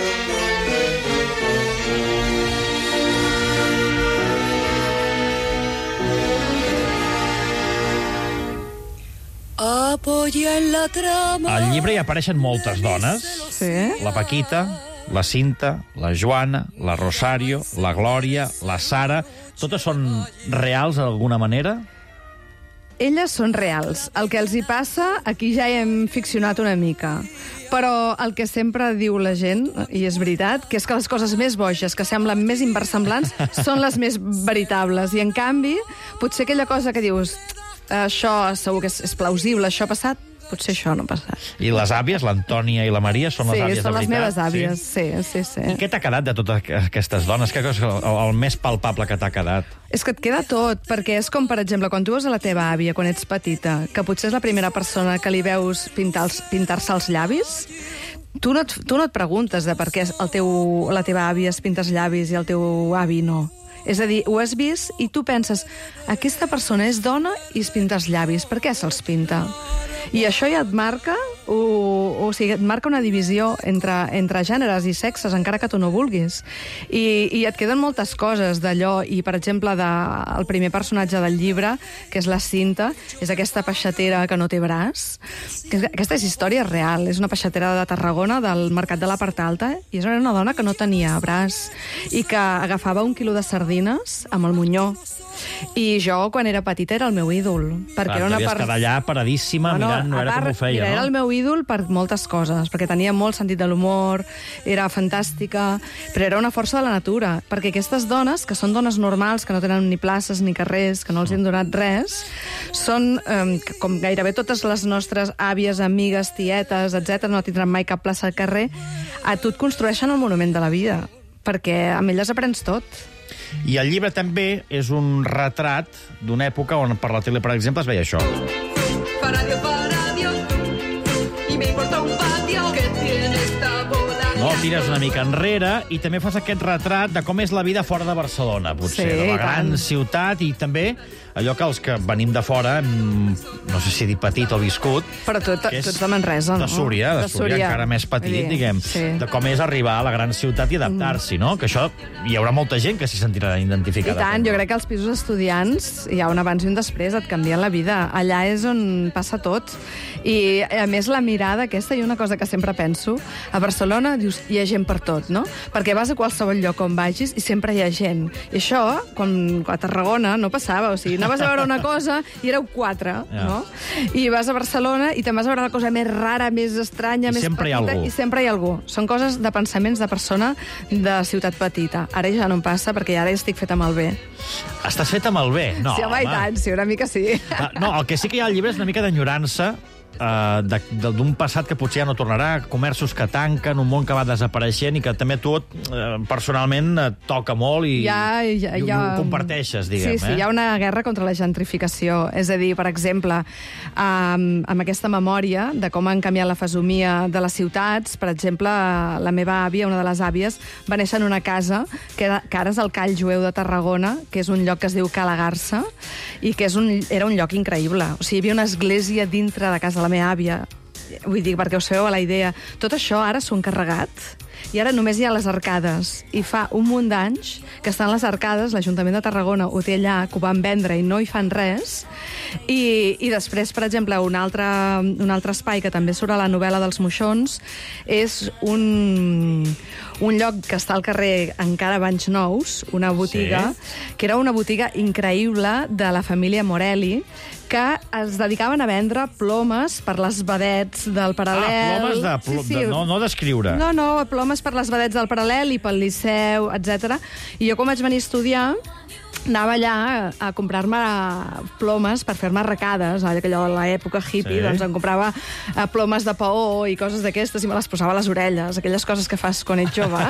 Al llibre hi apareixen moltes dones. Sí. La Paquita, la Cinta, la Joana, la Rosario, la Glòria, la Sara... Totes són reals d'alguna manera? elles són reals. El que els hi passa, aquí ja hem ficcionat una mica. Però el que sempre diu la gent, i és veritat, que és que les coses més boges, que semblen més inversemblants, són les més veritables. I, en canvi, potser aquella cosa que dius això segur que és plausible, això ha passat, potser això no ha passat. I les àvies, l'Antònia i la Maria, són les àvies de veritat? Sí, són les meves àvies, sí. I què t'ha quedat de totes aquestes dones? Què és el més palpable que t'ha quedat? És que et queda tot, perquè és com, per exemple, quan tu veus a la teva àvia, quan ets petita, que potser és la primera persona que li veus pintar-se els llavis, tu no et preguntes de per què la teva àvia es pinta els llavis i el teu avi no. És a dir, ho has vist i tu penses, aquesta persona és dona i es pinta els llavis, per què se'ls pinta? I això ja et marca, o sigui, et marca una divisió entre gèneres i sexes, encara que tu no vulguis. I et queden moltes coses d'allò, i, per exemple, el primer personatge del llibre, que és la Cinta, és aquesta peixatera que no té braç. Aquesta és història real, és una peixatera de Tarragona, del mercat de la Part Alta, i és una dona que no tenia braç, i que agafava 1 quilo de sardines amb el monyó. I jo, quan era petita, era el meu ídol. Devies quedar allà paradíssima mirant, no era com ho feia, no? Era el meu ídol per moltes coses, perquè tenia molt sentit de l'humor, era fantàstica, però era una força de la natura, perquè aquestes dones, que són dones normals, que no tenen ni places ni carrers, que no els han donat res, són, com gairebé totes les nostres àvies, amigues, tietes, etc., no tindran mai cap plaça al carrer, a tu et construeixen el monument de la vida, perquè amb elles aprens tot. I el llibre també és un retrat d'una època on per la tele, per exemple, es veia això. No, tires una mica enrere i també fas aquest retrat de com és la vida fora de Barcelona, potser, de la gran ciutat, i també allò que els que venim de fora, no sé si dir petit o viscut... Però tu ets de Manresa, no? De Súria, encara més petit, diguem. De com és arribar a la gran ciutat i adaptar-s'hi, no? Que això hi haurà molta gent que s'hi sentirà identificada. I tant, jo crec que als pisos estudiants hi ha un abans i un després, et canvien la vida. Allà és on passa tot. I, a més, la mirada aquesta, i una cosa que sempre penso, a Barcelona, dius, hi ha gent per tot, no? Perquè vas a qualsevol lloc on vagis i sempre hi ha gent. I això, quan a Tarragona, no passava, o sigui, anaves a veure una cosa i éreu 4, no? I vas a Barcelona i te'n vas a veure la cosa més rara, més estranya, més petita, i sempre hi ha algú. Són coses de pensaments de persona de ciutat petita. Ara ja no em passa, perquè ara estic feta amb el bé. Estàs feta amb el bé? No, sí, home, i tant, sí, una mica sí. No, el que sí que hi ha al llibre és una mica d'enyorança d'un passat que potser ja no tornarà, comerços que tanquen, un món que va desapareixent i que també tu personalment et toca molt i ho comparteixes, diguem. Sí, hi ha una guerra contra la gentrificació. És a dir, per exemple, amb aquesta memòria de com han canviat la fesomia de les ciutats, per exemple, la meva àvia, una de les àvies, va néixer en una casa que ara és el Call Jueu de Tarragona, que és un lloc que es diu Ca la Garça, i que era un lloc increïble. O sigui, hi havia una església dintre de casa de la meva àvia. Vull dir, perquè us feu a la idea. Tot això ara s'ho han carregat i ara només hi ha les arcades. I fa un munt d'anys que estan les arcades, l'Ajuntament de Tarragona ho té allà, que ho van vendre i no hi fan res. I després, per exemple, un altre espai que també surt a la novel·la dels Moixons és un lloc que està al carrer encara Banys Nous, una botiga, que era una botiga increïble de la família Morelli, que es dedicaven a vendre plomes per les vedets del Paral·lel. Plomes no d'escriure. No, plomes per les vedets del Paral·lel i pel Liceu, etc. I jo, com vaig venir a estudiar, anava allà a comprar-me plomes per fer-me arracades, allò de l'època hippie, doncs em comprava plomes de paó i coses d'aquestes i me les posava a les orelles, aquelles coses que fas quan ets jove.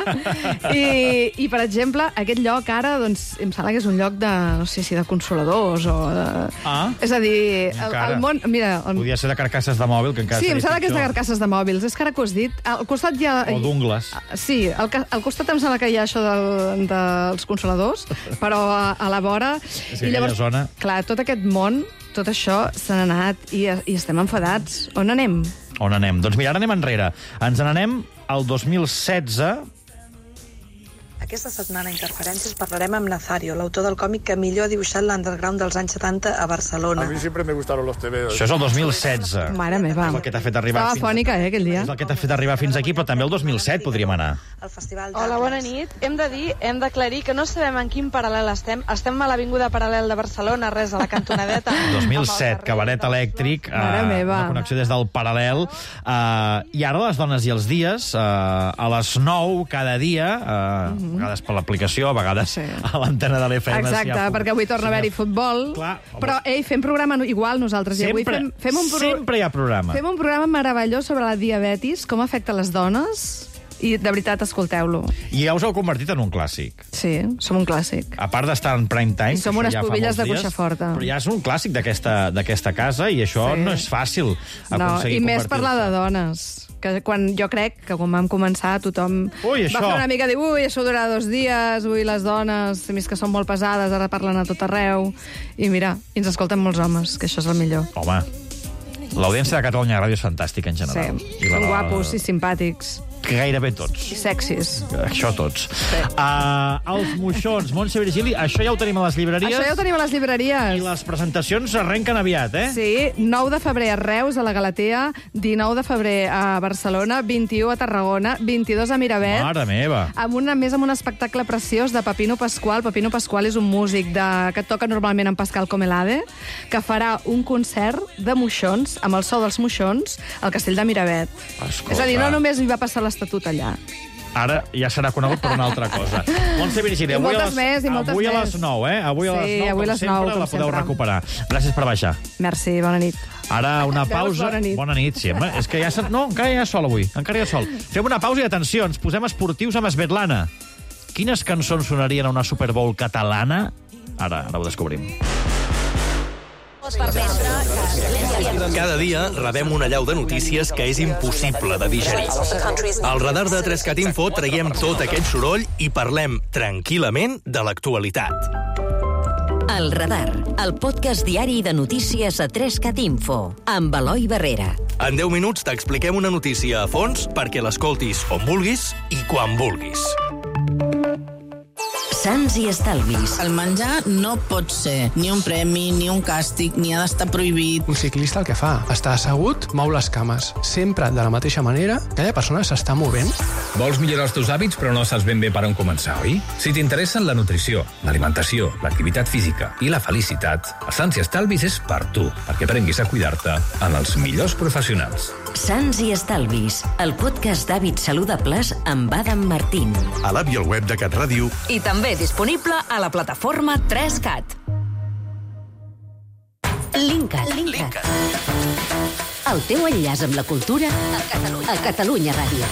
I per exemple, aquest lloc ara, doncs, em sembla que és un lloc de, no sé si de consoladors o de... És a dir, el món... Mira, podria ser de carcasses de mòbil, que encara sí, em sembla que és de carcasses de mòbils. És que ara que ho has dit, al costat hi ha... O d'ungles. Sí, al costat em sembla que hi ha això dels consoladors, però a la vora... I llavors, clar, tot aquest món, tot això se n'ha anat i estem enfadats. On anem? On anem? Doncs mira, ara anem enrere. Ens n'anem al 2016... Aquesta setmana a Interferències parlarem amb Nazario, l'autor del còmic que millor ha dibuixat l'underground dels anys 70 a Barcelona. A mí siempre me gustaron los TVOs. Això és el 2016. Mare meva. És el que t'ha fet arribar Estava fònica, aquell dia. És el que t'ha fet arribar fins aquí, però també el 2007 podríem anar. Hola, bona nit. Hem d'aclarir que no sabem en quin paral·lel estem. Estem a l'Avinguda Paral·lel de Barcelona, res, a la cantonadeta. 2007, cabaret elèctric, una connexió des del Paral·lel. I ara les dones i els dies, a les 9 cada dia, a vegades per l'aplicació, a vegades a l'antena de l'FM. Exacte, perquè avui torna a haver-hi futbol. Però, fem programa igual nosaltres. Sempre hi ha programa. Fem un programa meravellós sobre la diabetis, com afecta les dones, i de veritat, escolteu-lo. I ja us heu convertit en un clàssic. Sí, som un clàssic. A part d'estar en prime time... I som unes pobilles de cuixa forta. Però ja és un clàssic d'aquesta casa i això no és fàcil aconseguir convertir-se. I més parlar de dones. Que jo crec que quan vam començar tothom va fer una mica de dir això durarà 2 dies, les dones, més que són molt pesades, ara parlen a tot arreu. I mira, ens escolten molts homes, que això és el millor. Home, l'audiència de Catalunya Ràdio és fantàstica en general. Sí, són guapos i simpàtics. Gairebé tots. I sexis. Això tots. Els moixons, Montse Virgili, això ja ho tenim a les llibreries. Això ja ho tenim a les llibreries. I les presentacions arrenquen aviat, Sí, 9 de febrer a Reus, a la Galatea, 19 de febrer a Barcelona, 21 a Tarragona, 22 a Miravet. Mare meva. Amb un espectacle preciós de Pepino Pasqual. Pepino Pasqual és un músic que toca normalment amb Pascal Comelade, que farà un concert de moixons, amb el so dels moixons, al Castell de Miravet. Escolta. És a dir, no només hi va passar l'estatut allà. Ara ja serà conegut per una altra cosa. Montse Virgili, avui a les 9, Avui a les 9, com sempre, la podeu recuperar. Gràcies per baixar. Merci, bona nit. Ara una pausa... Bona nit. Sí, és que ja... No, encara hi ha sol avui. Encara hi ha sol. Fem una pausa i atenció, ens posem esportius amb Svetlana. Quines cançons sonarien a una Super Bowl catalana? Ara ho descobrim. Cada dia rebem una allau de notícies que és impossible de digerir. Al radar de 3CAT Info traiem tot aquest soroll i parlem tranquil·lament de l'actualitat. El Radar, el podcast diari de notícies a 3CAT Info, amb Eloi Barrera. En 10 minuts t'expliquem una notícia a fons perquè l'escoltis on vulguis i quan vulguis. Sants i estalvis. El menjar no pot ser ni un premi, ni un càstig, ni ha d'estar prohibit. Un ciclista el que fa? Està assegut, mou les cames. Sempre de la mateixa manera, aquella persona s'està movent. Vols millorar els teus hàbits, però no saps ben bé per on començar, oi? Si t'interessen la nutrició, l'alimentació, l'activitat física i la felicitat, el Sants i Estalvis és per tu, perquè aprenguis a cuidar-te amb els millors professionals. Sants i Estalvis, el podcast d'hàbits saludables amb Adam Martín. A l'app i al web de CAT Ràdio. I també disponible a la plataforma 3CAT. Linkat. El teu enllaç amb la cultura a Catalunya Ràdio.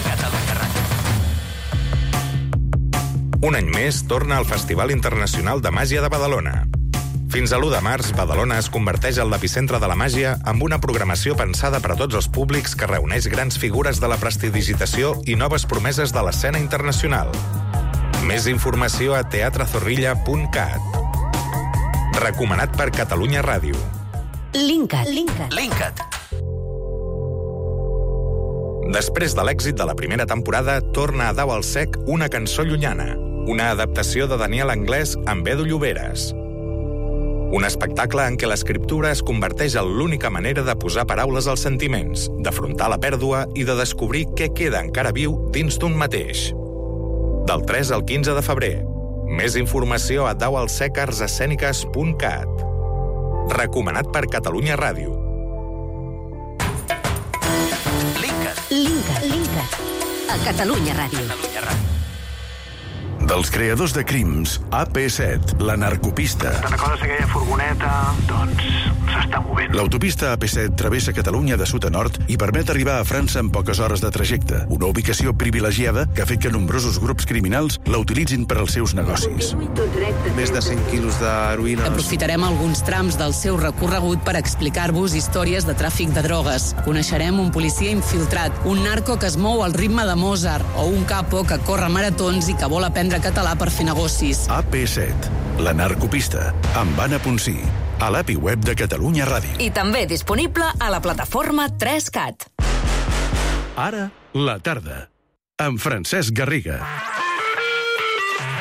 Un any més torna al Festival Internacional de Màgia de Badalona. Fins a l'1 de març, Badalona es converteix en l'epicentre de la màgia amb una programació pensada per a tots els públics que reuneix grans figures de la prestidigitació i noves promeses de l'escena internacional. Més informació a teatrezorrilla.cat. Recomanat per Catalunya Ràdio. Linkat. Després de l'èxit de la primera temporada, torna a Dau al sec Una cançó llunyana, una adaptació de Daniel Anglès amb Edu Lloberes. Un espectacle en què l'escriptura es converteix en l'única manera de posar paraules als sentiments, d'afrontar la pèrdua i de descobrir què queda encara viu dins d'un mateix. Del 3 al 15 de febrer. Més informació a daualsecarsescèniques.cat. Recomanat per Catalunya Ràdio. Linkat. A Catalunya Ràdio. Dels creadors de Crims, AP7, la narcopista. Te'n recordes aquella furgoneta? Doncs s'està movent. L'autopista AP7 travessa Catalunya de sud a nord i permet arribar a França en poques hores de trajecte. Una ubicació privilegiada que ha fet que nombrosos grups criminals la utilitzin per als seus negocis. Més de 100 quilos d'heroïna. Aprofitarem alguns trams del seu recorregut per explicar-vos històries de tràfic de drogues. Coneixerem un policia infiltrat, un narco que es mou al ritme de Mozart o un capo que corre maratons i que vol aprendre català per fer negocis. AP7, la narcopista, amb Anna Ponsí, a l'app i web de Catalunya Ràdio. I també disponible a la plataforma 3CAT. Ara, la tarda, amb Francesc Garriga.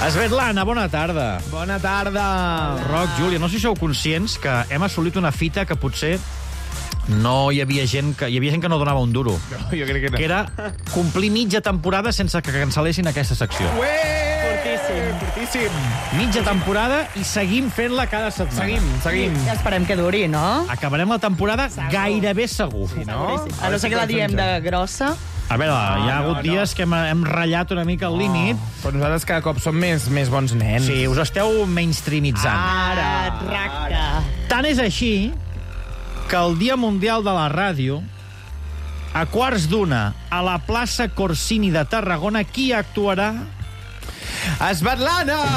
Svetlana, bona tarda. Bona tarda. Roc, Júlia, no sé si sou conscients que hem assolit una fita que potser no hi havia gent que... Hi havia gent que no donava un duro. No, jo crec que no. Que era complir mitja temporada sense que cancel·lessin aquesta secció. Fortíssim. Mitja temporada i seguim fent-la cada setmana. Seguim. I esperem que duri, no? Acabarem la temporada gairebé segur. Sí, no? A no ser que la diem de grossa. A veure, hi ha hagut dies que hem ratllat una mica el límit. Però nosaltres cada cop som més bons nens. Sí, us esteu mainstreamitzant. Ara. Tant és així que el Dia Mundial de la Ràdio, a 1:15, a la plaça Corsini de Tarragona, qui actuarà? Svetlana!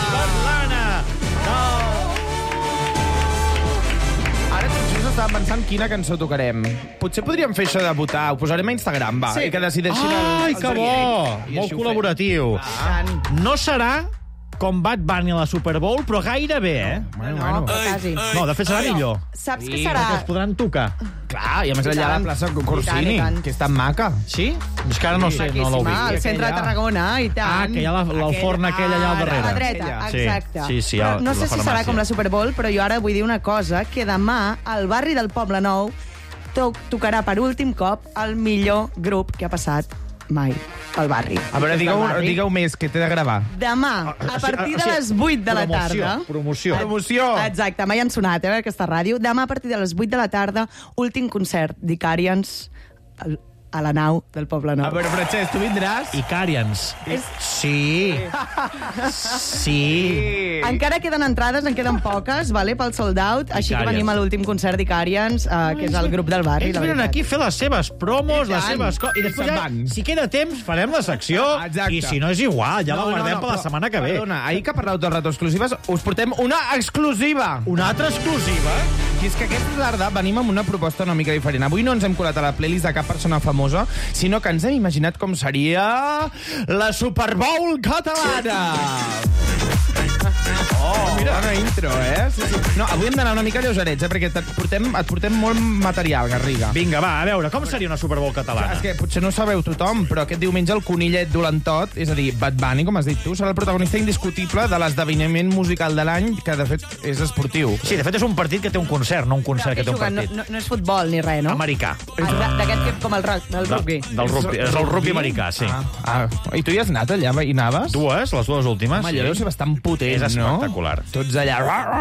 Ara tot just estava pensant quina cançó tocarem. Potser podríem fer això de votar. Ho posarem a Instagram, va. Sí. I que decideixin Ai, els que bo! directes. Molt col·laboratiu. No serà com Bad Bunny a la Super Bowl, però gairebé, eh? No, quasi. No, de fet serà millor. Saps què Perquè serà? es podran tocar. Clar, i a més allà a la plaça Corsini, I tant. que és tan maca. Sí? És que ara no sé, no l'ho Maquíssima, al vist. centre de Tarragona, i tant. Que hi ha el forn aquell allà al darrere. A la dreta, exacte. Sí, Però no la sé si serà farmàcia. com la Super Bowl, però jo ara vull dir una cosa, que demà, al barri del Poble Nou, tocarà per últim cop el millor grup que ha passat mai al barri. A veure, digueu més, que t'he de gravar. Demà, a partir de les 8 de la tarda... Promoció. Exacte, mai han sonat, aquesta ràdio. Demà, a partir de les 8 de la tarda, últim concert d'Icarians a la nau del Poble Nou. A veure, Francesc, tu vindràs? Icarians. Sí. Encara queden entrades, en queden poques, vale, pel sold out, així que Icarians. venim a l'últim concert d'Icarians, que és el grup del barri. Ells venen aquí a fer les seves promos, les seves coses, i després ja, si queda temps, farem la secció, i si no és igual, ja la guardem per la setmana que ve. Perdona, ahir que parleu tot el rato exclusives, us portem una exclusiva. Una altra exclusiva? I és que aquesta tarda venim amb una proposta una mica diferent. Avui no ens hem colat a la playlist de cap persona famosa, sinó que ens hem imaginat com seria la Super Bowl catalana. Oh, mira. Bona intro, eh? Sí. No, avui hem d'anar una mica lleugerets, perquè et portem molt material, Garriga. Vinga, va, a veure, com seria una Super Bowl catalana? És que potser no sabeu tothom, però aquest diumenge el conillet dolentot, és a dir, Bad Bunny, com has dit tu, serà el protagonista indiscutible de l'esdeveniment musical de l'any, que de fet és esportiu. Sí, de fet és un partit que té un concert, no un concert que té un partit. No és futbol ni res, no? Americà. D'aquest que com el rugby. Del rugby. És el rugby americà, sí. I tu hi has anat allà? Hi anaves? Les dues últimes. Home, allò deu ser bastant potent, és espectacular. Tots allà...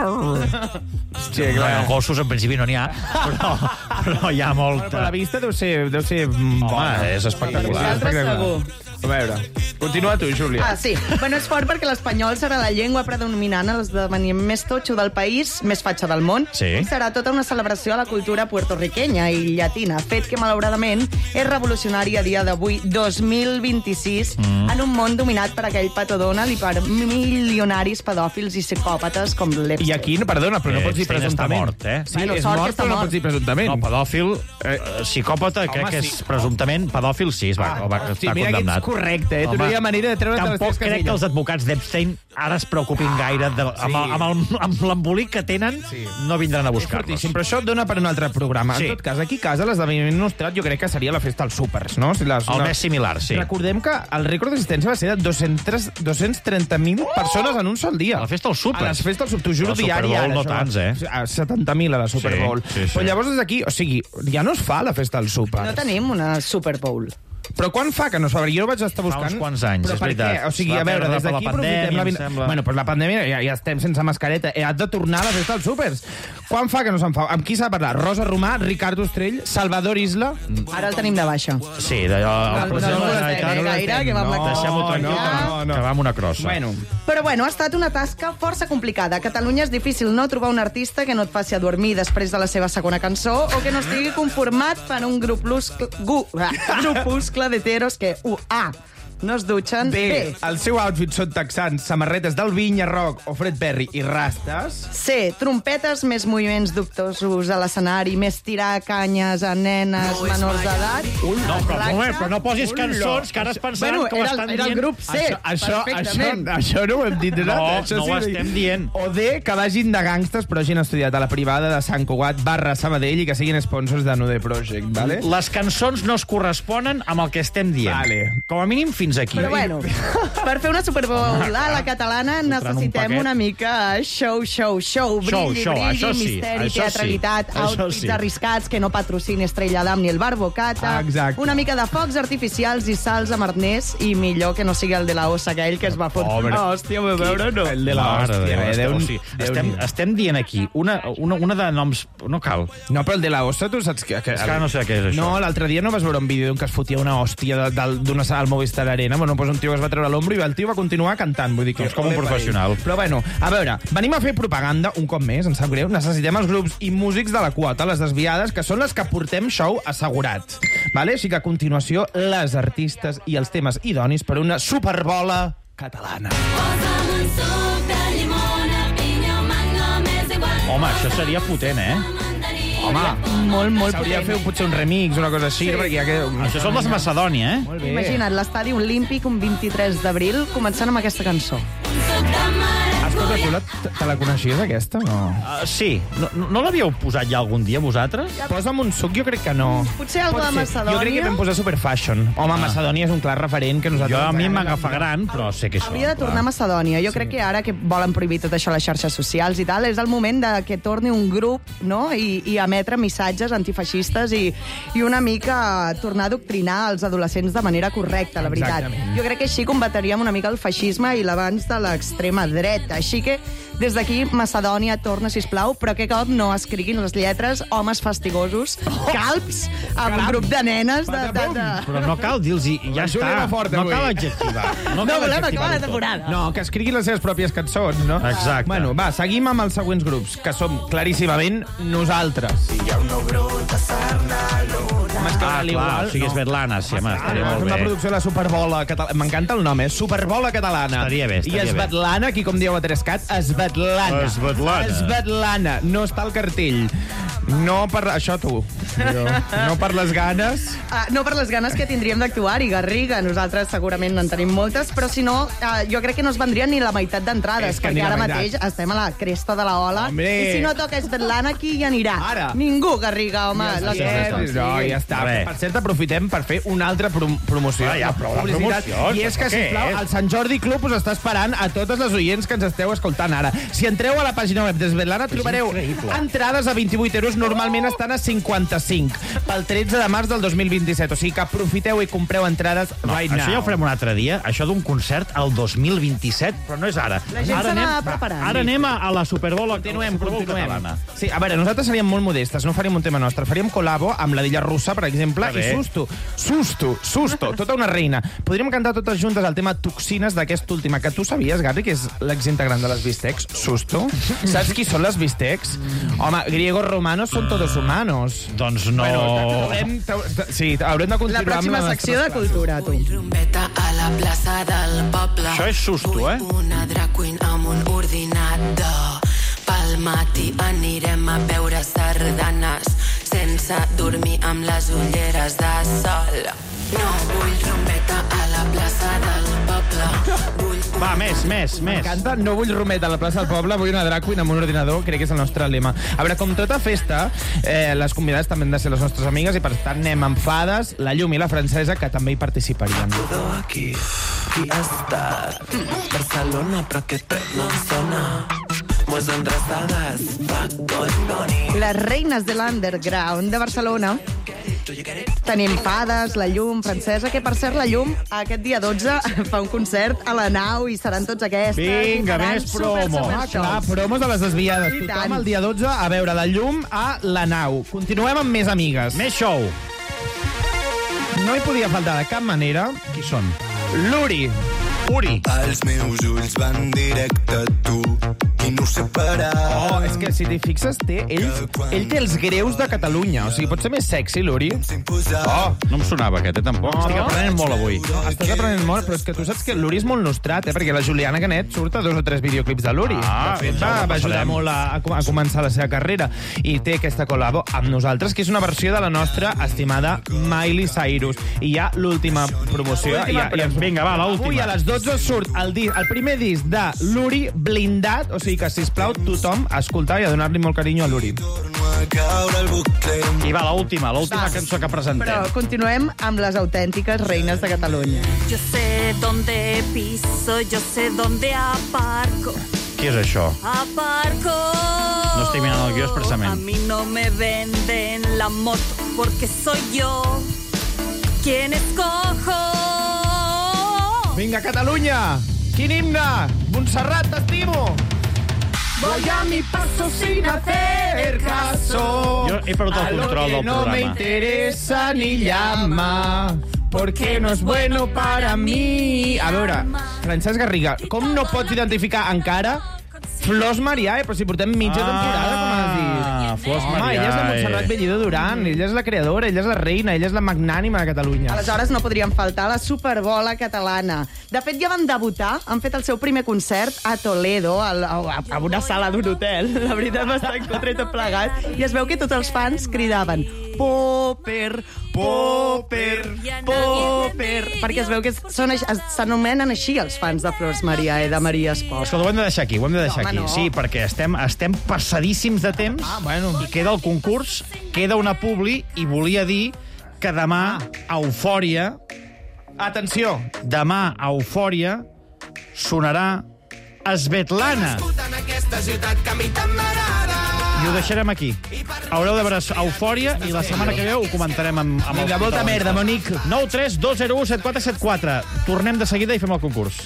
Sí, clar, gossos en principi no n'hi ha, però hi ha molt... Però la vista deu ser bona. Home, és espectacular. A veure, continua tu, Júlia. Sí. Bueno, és fort perquè l'espanyol serà la llengua predominant a l'esdeveniment més totxo del país, més fatxa del món. Sí. I serà tota una celebració a la cultura puertorriquenya i llatina, fet que, malauradament, és revolucionari a dia d'avui, 2026, en un món dominat per aquell Pato Donald i per milionaris pedòfils i psicòpates com l'Epstein. I aquí, perdona, però no pots dir presumptament. Està mort, eh? Sí, és mort, però no pots dir presumptament. No, pedòfil, psicòpata, crec que és presumptament pedòfil, sí, va estar condemnat. Correcte, tu no hi ha manera de treure't de les teves casilles. Tampoc crec que els advocats d'Epstein ara es preocupin gaire. Amb l'embolic que tenen, no vindran a buscar-los. Però això dona per un altre programa. En tot cas, aquí a casa, l'esdeveniment nostrat jo crec que seria la festa dels súpers, no? El més similar, sí. Recordem que el rècord d'assistència va ser de 230.000 persones en un sol dia. A la festa dels súpers? A la festa dels súpers, t'ho juro, diari. La Super Bowl no tants, eh? 70.000 a la Super Bowl. Però llavors des d'aquí, o sigui, ja no es fa la festa dels súpers. No tenim una Super Bowl. Però quan fa que no es fa? Jo vaig estar buscant... Fa uns quants anys, és veritat. Què? O sigui, a veure, des d'aquí aprofitem la... Bueno, doncs la pandèmia ja estem sense mascareta. Has de tornar a la festa dels súpers. Quan fa que no se'n fa? Amb qui s'ha de parlar? Rosa Romà, Ricardo Estrell, Salvador Isla... Ara el tenim de baixa. Sí, el president de la Generalitat... Deixem-ho tranquil, que va amb una crossa. Però bueno, ha estat una tasca força complicada. A Catalunya és difícil no trobar un artista que no et faci adormir després de la seva segona cançó o que no estigui conformat per un grupuscle d'heteros que no es dutxen bé. El seu outfit són texans, samarretes del Vinya Rock o Fred Perry i rastes. C, trompetes, més moviments dubtosos a l'escenari, més tirar canyes a nenes menors d'edat. No, però no posis cançons que ara es pensaran que ho estan dient. Era el grup C, perfectament. Això no ho hem dit nosaltres. No ho estem dient. O D, que vagin de gangsters però hagin estudiat a la privada de Sant Cugat /Sabadell i que siguin sponsors de Nude Project, vale? Les cançons no es corresponen amb el que estem dient. Vale. Com a mínim fins fins aquí. Però bueno, per fer una Super Bowl a la catalana necessitem una mica show, brilli, misteri, teatralitat, outfits arriscats, que no patrocini Estrella Damm ni el Bar Bocata, una mica de focs artificials i salts amb arnès, i millor que no sigui el de la ossa aquell que es va fotre. Hòstia, a veure, no. El de la hòstia. Estem dient aquí una de noms... No cal. No, però el de la ossa, tu saps que... És que no sé què és això. No, l'altre dia no vas veure un vídeo d'un que es fotia una hòstia d'una sala al Movistar Arena? Bueno, doncs un tio que es va treure l'ombro i el tio va continuar cantant. Vull dir que és com un professional. Però bueno, a veure, venim a fer propaganda un cop més, em sap greu. Necessitem els grups i músics de la quota, les desviades, que són les que portem show assegurat. Vale? Així que a continuació, les artistes i els temes idonis per una superbola catalana. Home, això seria potent, Home, molt s'hauria de fer potser un remix, una cosa així, perquè ja que... Això són les Macedònia, Imagina't, l'estadi olímpic un 23 d'abril començant amb aquesta cançó. Escolta, tu te la coneixies, aquesta, o no? Sí. No l'havíeu posat ja algun dia, vosaltres? Posa'm un suc, jo crec que no. Potser algo de Macedònia? Jo crec que vam posar Superfashion. Home, Macedònia és un clar referent que nosaltres... Jo a mi m'agafa gran, però sé que són. Hauria de tornar a Macedònia. Jo crec que ara que volen prohibir tot això a les xarxes socials i tal, és el moment de que torni un grup, no?, i emetre missatges antifeixistes i una mica tornar a adoctrinar els adolescents de manera correcta, la veritat. Exactament. Jo crec que així combateríem una mica el feixisme i l'avanç de l'extrema dreta. Així que, des d'aquí, Macedònia, torna, sisplau, però que cop no escriguin les lletres homes fastigosos, calbs, amb un grup de nenes Però no cal dir-los, ja està. No cal adjectivar. No volem acabar la temporada. No, que escriguin les seves pròpies cançons, no? Exacte. Bueno, va, seguim amb els següents grups, que som claríssimament nosaltres. Clar, o sigui, Svetlana, sí, home, estaria molt bé. És una producció de la Superbola catalana. M'encanta el nom, Superbola catalana. Estaria bé. I Svetlana, aquí com dieu a 3CAT, Svetlana. Svetlana. No està al cartell. No per... Això tu. No per les ganes. No per les ganes que tindríem d'actuar-hi, Garriga. Nosaltres segurament en tenim moltes, però si no, jo crec que no es vendrien ni la meitat d'entrades, perquè ara mateix estem a la cresta de la ola. I si no toca Svetlana, qui hi anirà? Ningú, Garriga, home. No, ja està. Per cert, aprofitem per fer una altra promoció. Ja, prou de promocions. I és que, sisplau, el Sant Jordi Club us està esperant a totes les oients que ens esteu escoltant ara. Si entreu a la pàgina web de Svetlana trobareu entrades a 28 euros, normalment estan a 55, pel 13 de març del 2027. O sigui que aprofiteu i compreu entrades right now. Això ja ho farem un altre dia, això d'un concert al 2027, però no és ara. La gent s'ha d'anar preparant. Ara anem a la Superbola. Continuem. Sí, a veure, nosaltres seríem molt modestes, no faríem un tema nostre, faríem col·labo amb la d'Illa Russa, per exemple, i Susto, tota una reina. Podríem cantar totes juntes el tema Toxines d'aquesta última, que tu sabies, Garri, que és l'exintegrant de les Bistecs, Susto? Saps qui són les Bistecs? Home, griegos romanos són todos humanos. Doncs no... Sí, haurem de continuar la pròxima secció de cultura, tu. A la plaça del poble. Això és Susto, Una drag queen amb un ordinador. Pel matí anirem a veure sardanes sense dormir amb les ulleres de sol. No vull trompeta a la plaça del poble. Va, més. M'encanta, no vull rometa a la plaça del poble, vull una drag queen amb un ordinador, crec que és el nostre lema. A veure, com tota festa, les convidades també han de ser les nostres amigues i per tant anem amb Fades, la Llum i la Francesa, que també hi participarien. Todo aquí està Barcelona, però que no sona. Les reines de l'underground de Barcelona. Tenim Fades, la Llum, Francesa, que per cert la Llum aquest dia 12 fa un concert a la Nau i seran tots aquestes. Vinga, més promo. Clar, promos de les desviades. Tothom el dia 12 a veure la Llum a la Nau. Continuem amb més amigues. Més show. No hi podia faltar de cap manera. Qui són? L'Uri. Els meus ulls van directe a tu i no sé parar. Oh, és que si t'hi fixes, ell té els greus de Catalunya. O sigui, pot ser més sexy, l'Uri. Oh, no em sonava aquest, tampoc. Estic aprenent molt avui. Estàs aprenent molt, però és que tu saps que l'Uri és molt nostrat, perquè la Juliana Canet surt a 2 o 3 videoclips de l'Uri. Va ajudar molt a començar la seva carrera. I té aquesta col·labo amb nosaltres, que és una versió de la nostra estimada Miley Cyrus. I ja l'última promoció. Vinga, va, l'última. Avui a les 12 surt el primer disc de l'Uri, Blindat, o sigui que, sisplau, tothom a escoltar i a donar-li molt carinyo a l'Uri. I va, l'última cançó que presentem. Però continuem amb les autèntiques reines de Catalunya. Jo sé dónde piso, yo sé dónde aparco. Què és això? Aparco. No estic mirant el guió expressament. A mí no me venden la moto porque soy yo quien escojo. Vinga, Catalunya! Quin himne! Montserrat, t'estimo! Voy a mi paso sin hacer caso. Jo he perdut el control del programa. No me interesa ni llama, porque no es bueno para mí. A veure, Francesc Garriga, com no pots identificar encara Flors Marià, però si portem mitja temporada, com has dit? Flors Marià. Home, ella és la Montserrat Bellido Duran, ella és la creadora, ella és la reina, ella és la magnànima de Catalunya. Aleshores no podrien faltar la Superbola catalana. De fet, ja van debutar, han fet el seu primer concert a Toledo, a una sala d'un hotel. La veritat, bastant contra i tot plegat. I es veu que tots els fans cridaven Popper, Popper, Popper, perquè es veu que s'anomenen així els fans de Flors Marià i de Maria Esport. Escolta, ho hem de deixar aquí, No. Sí, perquè estem passadíssims de temps i queda el concurs, queda una publi i volia dir que demà a Eufòria... Atenció! Demà a Eufòria sonarà Svetlana. I ho deixarem aquí. Haureu de veure Eufòria i la setmana que ve ho comentarem amb els... Vinga, molta merda, Monique. 9 3 2 0 1 7 4 7 4. Tornem de seguida i fem el concurs.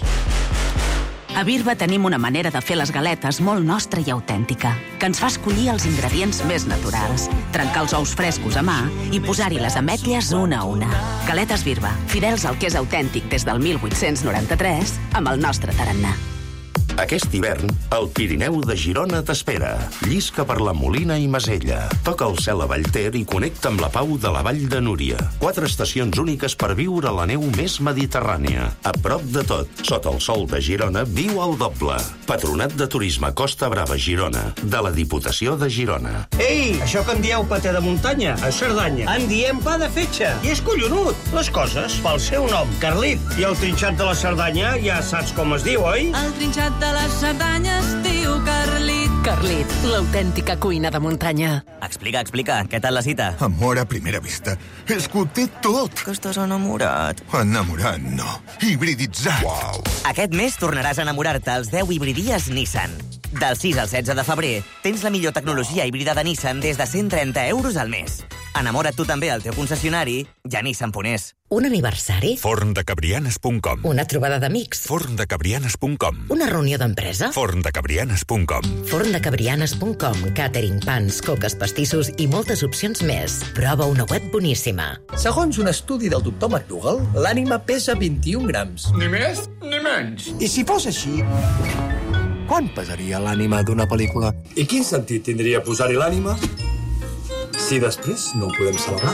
A Birba tenim una manera de fer les galetes molt nostra i autèntica, que ens fa escollir els ingredients més naturals, trencar els ous frescos a mà i posar-hi les ametlles una a una. Galetes Birba, fidels al que és autèntic des del 1893, amb el nostre tarannà. Aquest hivern, el Pirineu de Girona t'espera. Llisca per la Molina i Masella. Toca el cel a Vallter i connecta amb la pau de la Vall de Núria. 4 estacions úniques per viure la neu més mediterrània. A prop de tot, sota el sol de Girona, viu al doble. Patronat de Turisme Costa Brava Girona, de la Diputació de Girona. Ei, això que en dieu patè de muntanya, a Cerdanya. En diem pa de fetge. I és collonut. Les coses pel seu nom. Carlit. I el trinxat de la Cerdanya ja saps com es diu, oi? El trinxat de la Cerdanya es diu Carlit. Carlit, l'autèntica cuina de muntanya. Explica, què tal la cita? Amor a primera vista. És que ho té tot. Que estàs enamorat. Enamorat, no. Hibriditzat. Wow. Aquest mes tornaràs a enamorar-te als 10 hibridies Nissan. Del 6 al 16 de febrer tens la millor tecnologia híbrida de Nissan des de 130 euros al mes. Enamora't tu també al teu concessionari i a Nissan.es. Un aniversari? Forndecabrianes.com. Una trobada d'amics? Forndecabrianes.com. Una reunió d'empresa? Forndecabrianes.com. Forndecabrianes.com. Catering, pans, coques, pastissos i moltes opcions més. Prova una web boníssima. Segons un estudi del doctor McDougall, l'ànima pesa 21 grams. Ni més ni menys. I si fos així, quant pesaria l'ànima d'una pel·lícula? I quin sentit tindria posar-hi l'ànima si després no ho podem celebrar?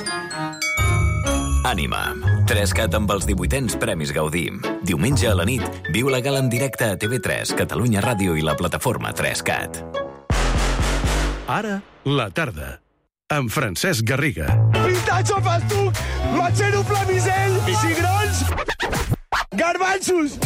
Ànima. 3CAT amb els 18ens Premis Gaudí. Diumenge a la nit, viu la gala en directe a TV3, Catalunya Ràdio i la plataforma 3CAT. Ara, la tarda. Amb Francesc Garriga. Pintatxo festuc, matxero flamisell, cigrons, garbanxos.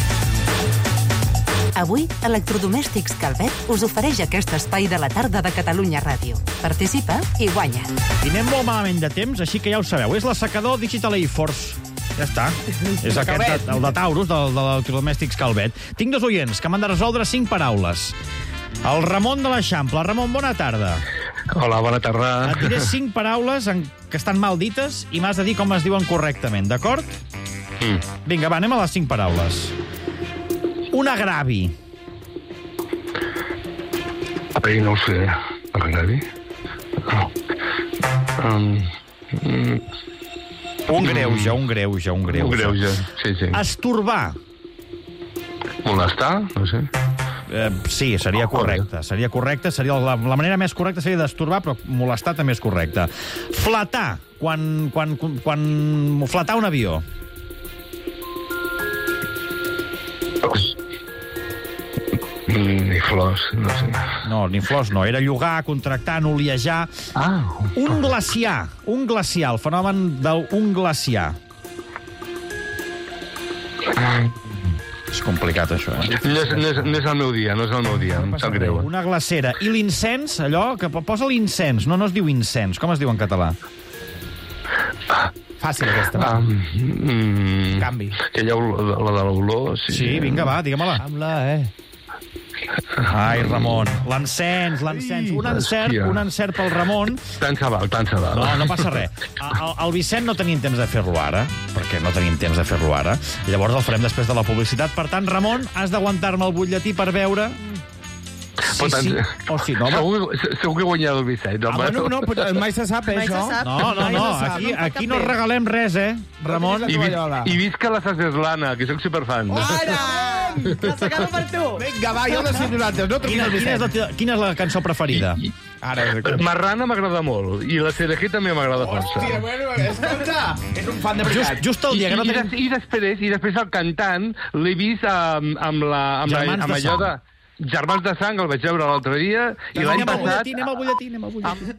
Avui, Electrodomèstics Calvet us ofereix aquest espai de la tarda de Catalunya Ràdio. Participa i guanya. I anem molt malament de temps, així que ja ho sabeu. És l'assecador Digital A-Force. Ja està. És aquest, el de Taurus, de l'Electrodomèstics Calvet. Tinc 2 oients que m'han de resoldre 5 paraules. El Ramon de l'Eixample. Ramon, bona tarda. Hola, bona tarda. Et diré 5 paraules que estan mal dites i m'has de dir com es diuen correctament, d'acord? Vinga, va, anem a les 5 paraules. Un agravi. Ai, no ho sé. Agravi? Un greuge. Un greuge, sí. Estorbar. Molestar? No sé. Sí, seria correcte. Seria correcte. La manera més correcta seria d'estorbar, però molestar també és correcte. Flatar. Quan flatar un avió. Ni flors, no sé. No, ni flors no. Era llogar, contractar, noliejar. Un glaciar. Un glaciar. El fenomen d'un glaciar. És complicat, això, No és el meu dia, em sap greu. Una glacera. I l'incens, allò, que posa l'incens. No es diu incens. Com es diu en català? Fàcil, aquesta. Canvi. Que hi ha la de l'olor. Sí, vinga, va, digue-me-la. Amb-la, Ai, Ramon, l'encens. Un encert pel Ramon. Tant se val. No passa res. El Vicent no tenim temps de fer-lo ara, perquè no tenim temps de fer-lo ara. Llavors el farem després de la publicitat. Per tant, Ramon, has d'aguantar-me el butlletí per veure... Sí, o sí, no, segur que he guanyat el Vicent. No, però mai se sap, això. No, aquí no regalem res, Ramon. I visca la Saseslana, que soc superfan. Que s'acaba per tu. Vinga, va, jo decidim nosaltres. No truquis al Vicent. Quina és la cançó preferida? Marrana m'agrada molt, i la CDG també m'agrada força. Hòstia, bueno, escolta, és un fan de veritat. Just el dia que no tenim... I després el cantant l'he vist amb allò de... Germans de Sang, el vaig veure l'altre dia, i l'any passat... Anem al butlletí.